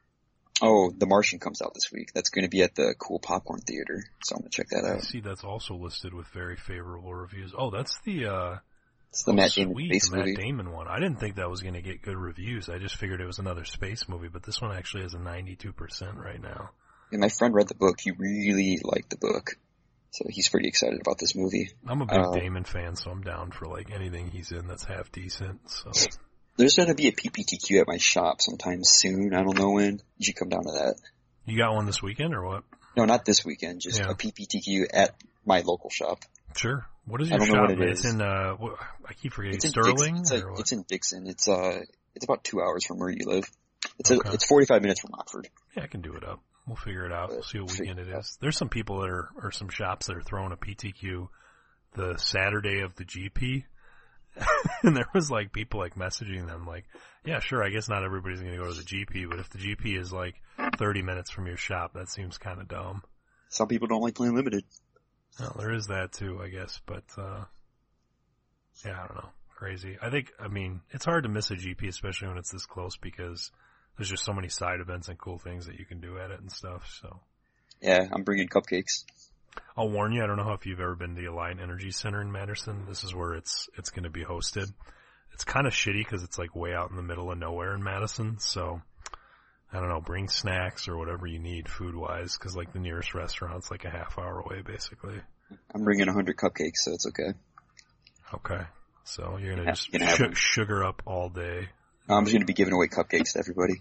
Oh, The Martian comes out this week. That's going to be at the Cool Popcorn Theater, so I'm going to check that I out. see that's also listed with very favorable reviews. Oh, that's the uh It's the oh, Matt Damon sweet, space the Matt movie. Damon one. I didn't think that was going to get good reviews. I just figured it was another space movie, but this one actually has a ninety-two percent right now. And my friend read the book. He really liked the book. So he's pretty excited about this movie. I'm a big Uh, Damon fan, so I'm down for like anything he's in that's half decent. So There's going to be a P P T Q at my shop sometime soon. I don't know when. You should come down to that. you got one this weekend or what? No, not this weekend. Just Yeah. a P P T Q at my local shop. Sure. What is I your don't know shop? what it man? is. It's in uh, what, I keep forgetting It's in Sterling Dixon. It's, like, or what? it's in Dixon. It's uh, it's about two hours from where you live. It's a, Okay. it's forty-five minutes from Rockford. Yeah, I can do it up. We'll figure it out. We'll see what Figure weekend it it out. is. There's some people that are, or some shops that are throwing a P T Q the Saturday of the G P. And there was like people like messaging them like, yeah, sure, I guess not everybody's going to go to the G P, but if the G P is like thirty minutes from your shop, that seems kind of dumb. Some people don't like playing limited. Well, there is that too, I guess, but, uh, yeah, I don't know. Crazy. I think, I mean, it's hard to miss a G P, especially when it's this close because there's just so many side events and cool things that you can do at it and stuff, so. Yeah, I'm bringing cupcakes. I'll warn you, I don't know if you've ever been to the Alliant Energy Center in Madison. This is where it's, it's gonna be hosted. It's kind of shitty because it's like way out in the middle of nowhere in Madison, so, I don't know, bring snacks or whatever you need food-wise, because like the nearest restaurant's like a half hour away, basically. I'm bringing a hundred cupcakes, so it's okay. Okay. So you're gonna Yeah, just you can have su- them. sugar up all day. I'm just going to be giving away cupcakes to everybody.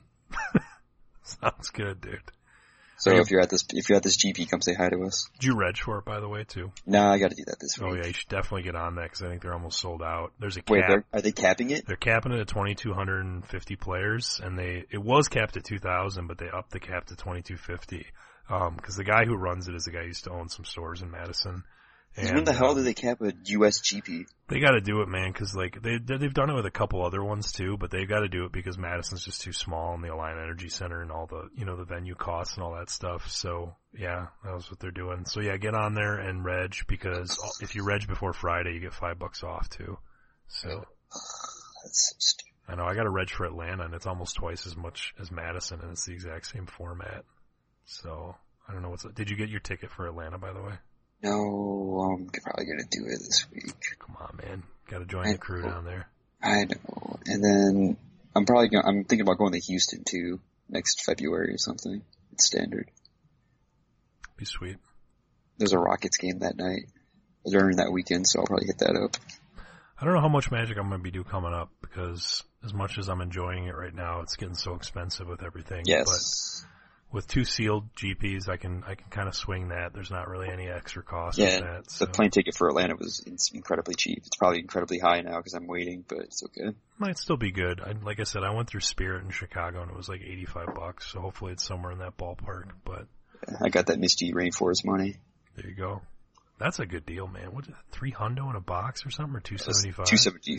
Sounds good, dude. So Are you- if you're at this, if you're at this G P, come say hi to us. Did you reg for it, by the way, too? Nah, I got to do that this week. Oh yeah, you should definitely get on that because I think they're almost sold out. There's a cap. Wait, they're, are they capping it? They're capping it at twenty-two fifty players, and they it was capped at two thousand, but they upped the cap to twenty-two fifty. Um, because the guy who runs it is the guy who used to own some stores in Madison. And, when the hell um, do they cap a U S G P? They got to do it, man, because like they they've done it with a couple other ones too, but they've got to do it because Madison's just too small and the Alliant Energy Center and all the you know the venue costs and all that stuff. So yeah, that was what they're doing. So yeah, get on there and reg because if you reg before Friday, you get five bucks off too. So That's so stupid. I know I got a reg for Atlanta and it's almost twice as much as Madison and it's the exact same format. So I don't know what's. Did you get your ticket for Atlanta, by the way? No, I'm probably going to do it this week. Come on, man. Got to join I the crew know. down there. I know. And then I'm probably going, I'm thinking about going to Houston too next February or something. It's standard. Be sweet. There's a Rockets game that night during that weekend, so I'll probably hit that up. I don't know how much Magic I'm going to be due coming up because as much as I'm enjoying it right now, it's getting so expensive with everything. Yes. But with two sealed G Ps, I can I can kind of swing that. There's not really any extra cost yeah, with that. So. The plane ticket for Atlanta was incredibly cheap. It's probably incredibly high now because I'm waiting, but it's okay. Might still be good. I, like I said, I went through Spirit in Chicago and it was like eighty-five bucks. So hopefully it's somewhere in that ballpark. But yeah, I got that Misty Rainforest money. There you go. That's a good deal, man. What, three hundo in a box or something, or two seventy-five? Two seventy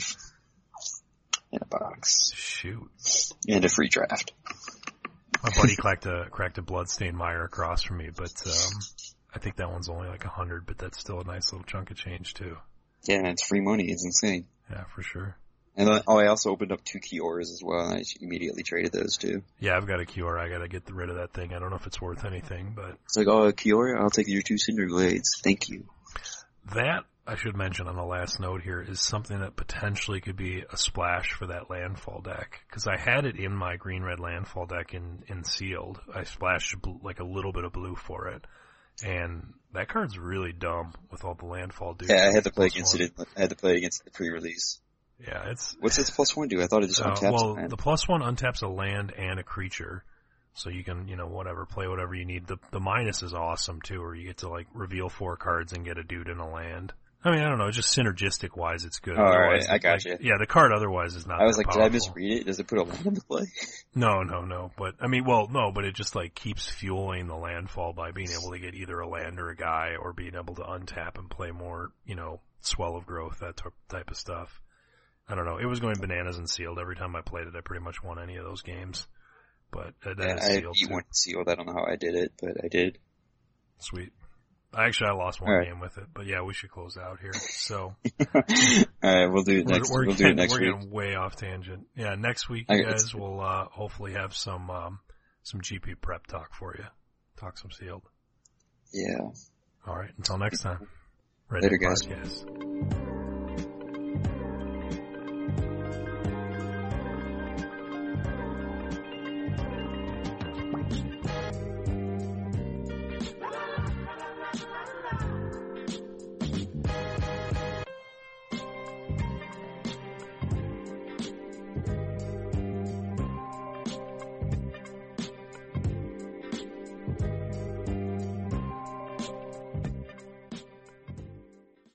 in a box. Shoot. And a free draft. My buddy cracked a cracked a Bloodstained Mire across from me, but um, I think that one's only like a hundred. But that's still a nice little chunk of change too. Yeah, and it's free money. It's insane. Yeah, for sure. And then, oh, I also opened up two Kioras as well, and I immediately traded those too. Yeah, I've got a Kiora. I got to get rid of that thing. I don't know if it's worth anything, but it's like, oh, a Kiora, I'll take your two Cinder Glades. Thank you. That, I should mention on the last note here, is something that potentially could be a splash for that Landfall deck. Because I had it in my green-red Landfall deck in, in sealed. I splashed like a little bit of blue for it. And that card's really dumb with all the Landfall dudes. Yeah, I had to play against it. I had to play against the pre-release. Yeah, it's... What's its plus one do? I thought it just uh, untaps well, a land. The plus one untaps a land and a creature. So you can, you know, whatever, play whatever you need. The the minus is awesome too, where you get to like reveal four cards and get a dude in a land. I mean, I don't know, just synergistic wise, it's good. Oh, alright, I got like, you. Yeah, the card otherwise is not I was like, powerful. Did I misread it? Does it put a land into play? No, no, no. But, I mean, well, no, but it just like keeps fueling the landfall by being able to get either a land or a guy, or being able to untap and play more, you know, Swell of Growth, that type of stuff. I don't know. It was going bananas and sealed. Every time I played it, I pretty much won any of those games. But that yeah, is I sealed beat too. one sealed. I don't know how I did it, but I did. Sweet. Actually, I lost one right. game with it, but yeah, we should close out here. So, alright, we'll do it next. We're, we're we'll getting, do it next we're week. getting way off tangent. Yeah, next week, I you got guys will uh, hopefully have some um, some G P prep talk for you. Talk some sealed. Yeah. All right. Until next time. Later, guys. Podcast.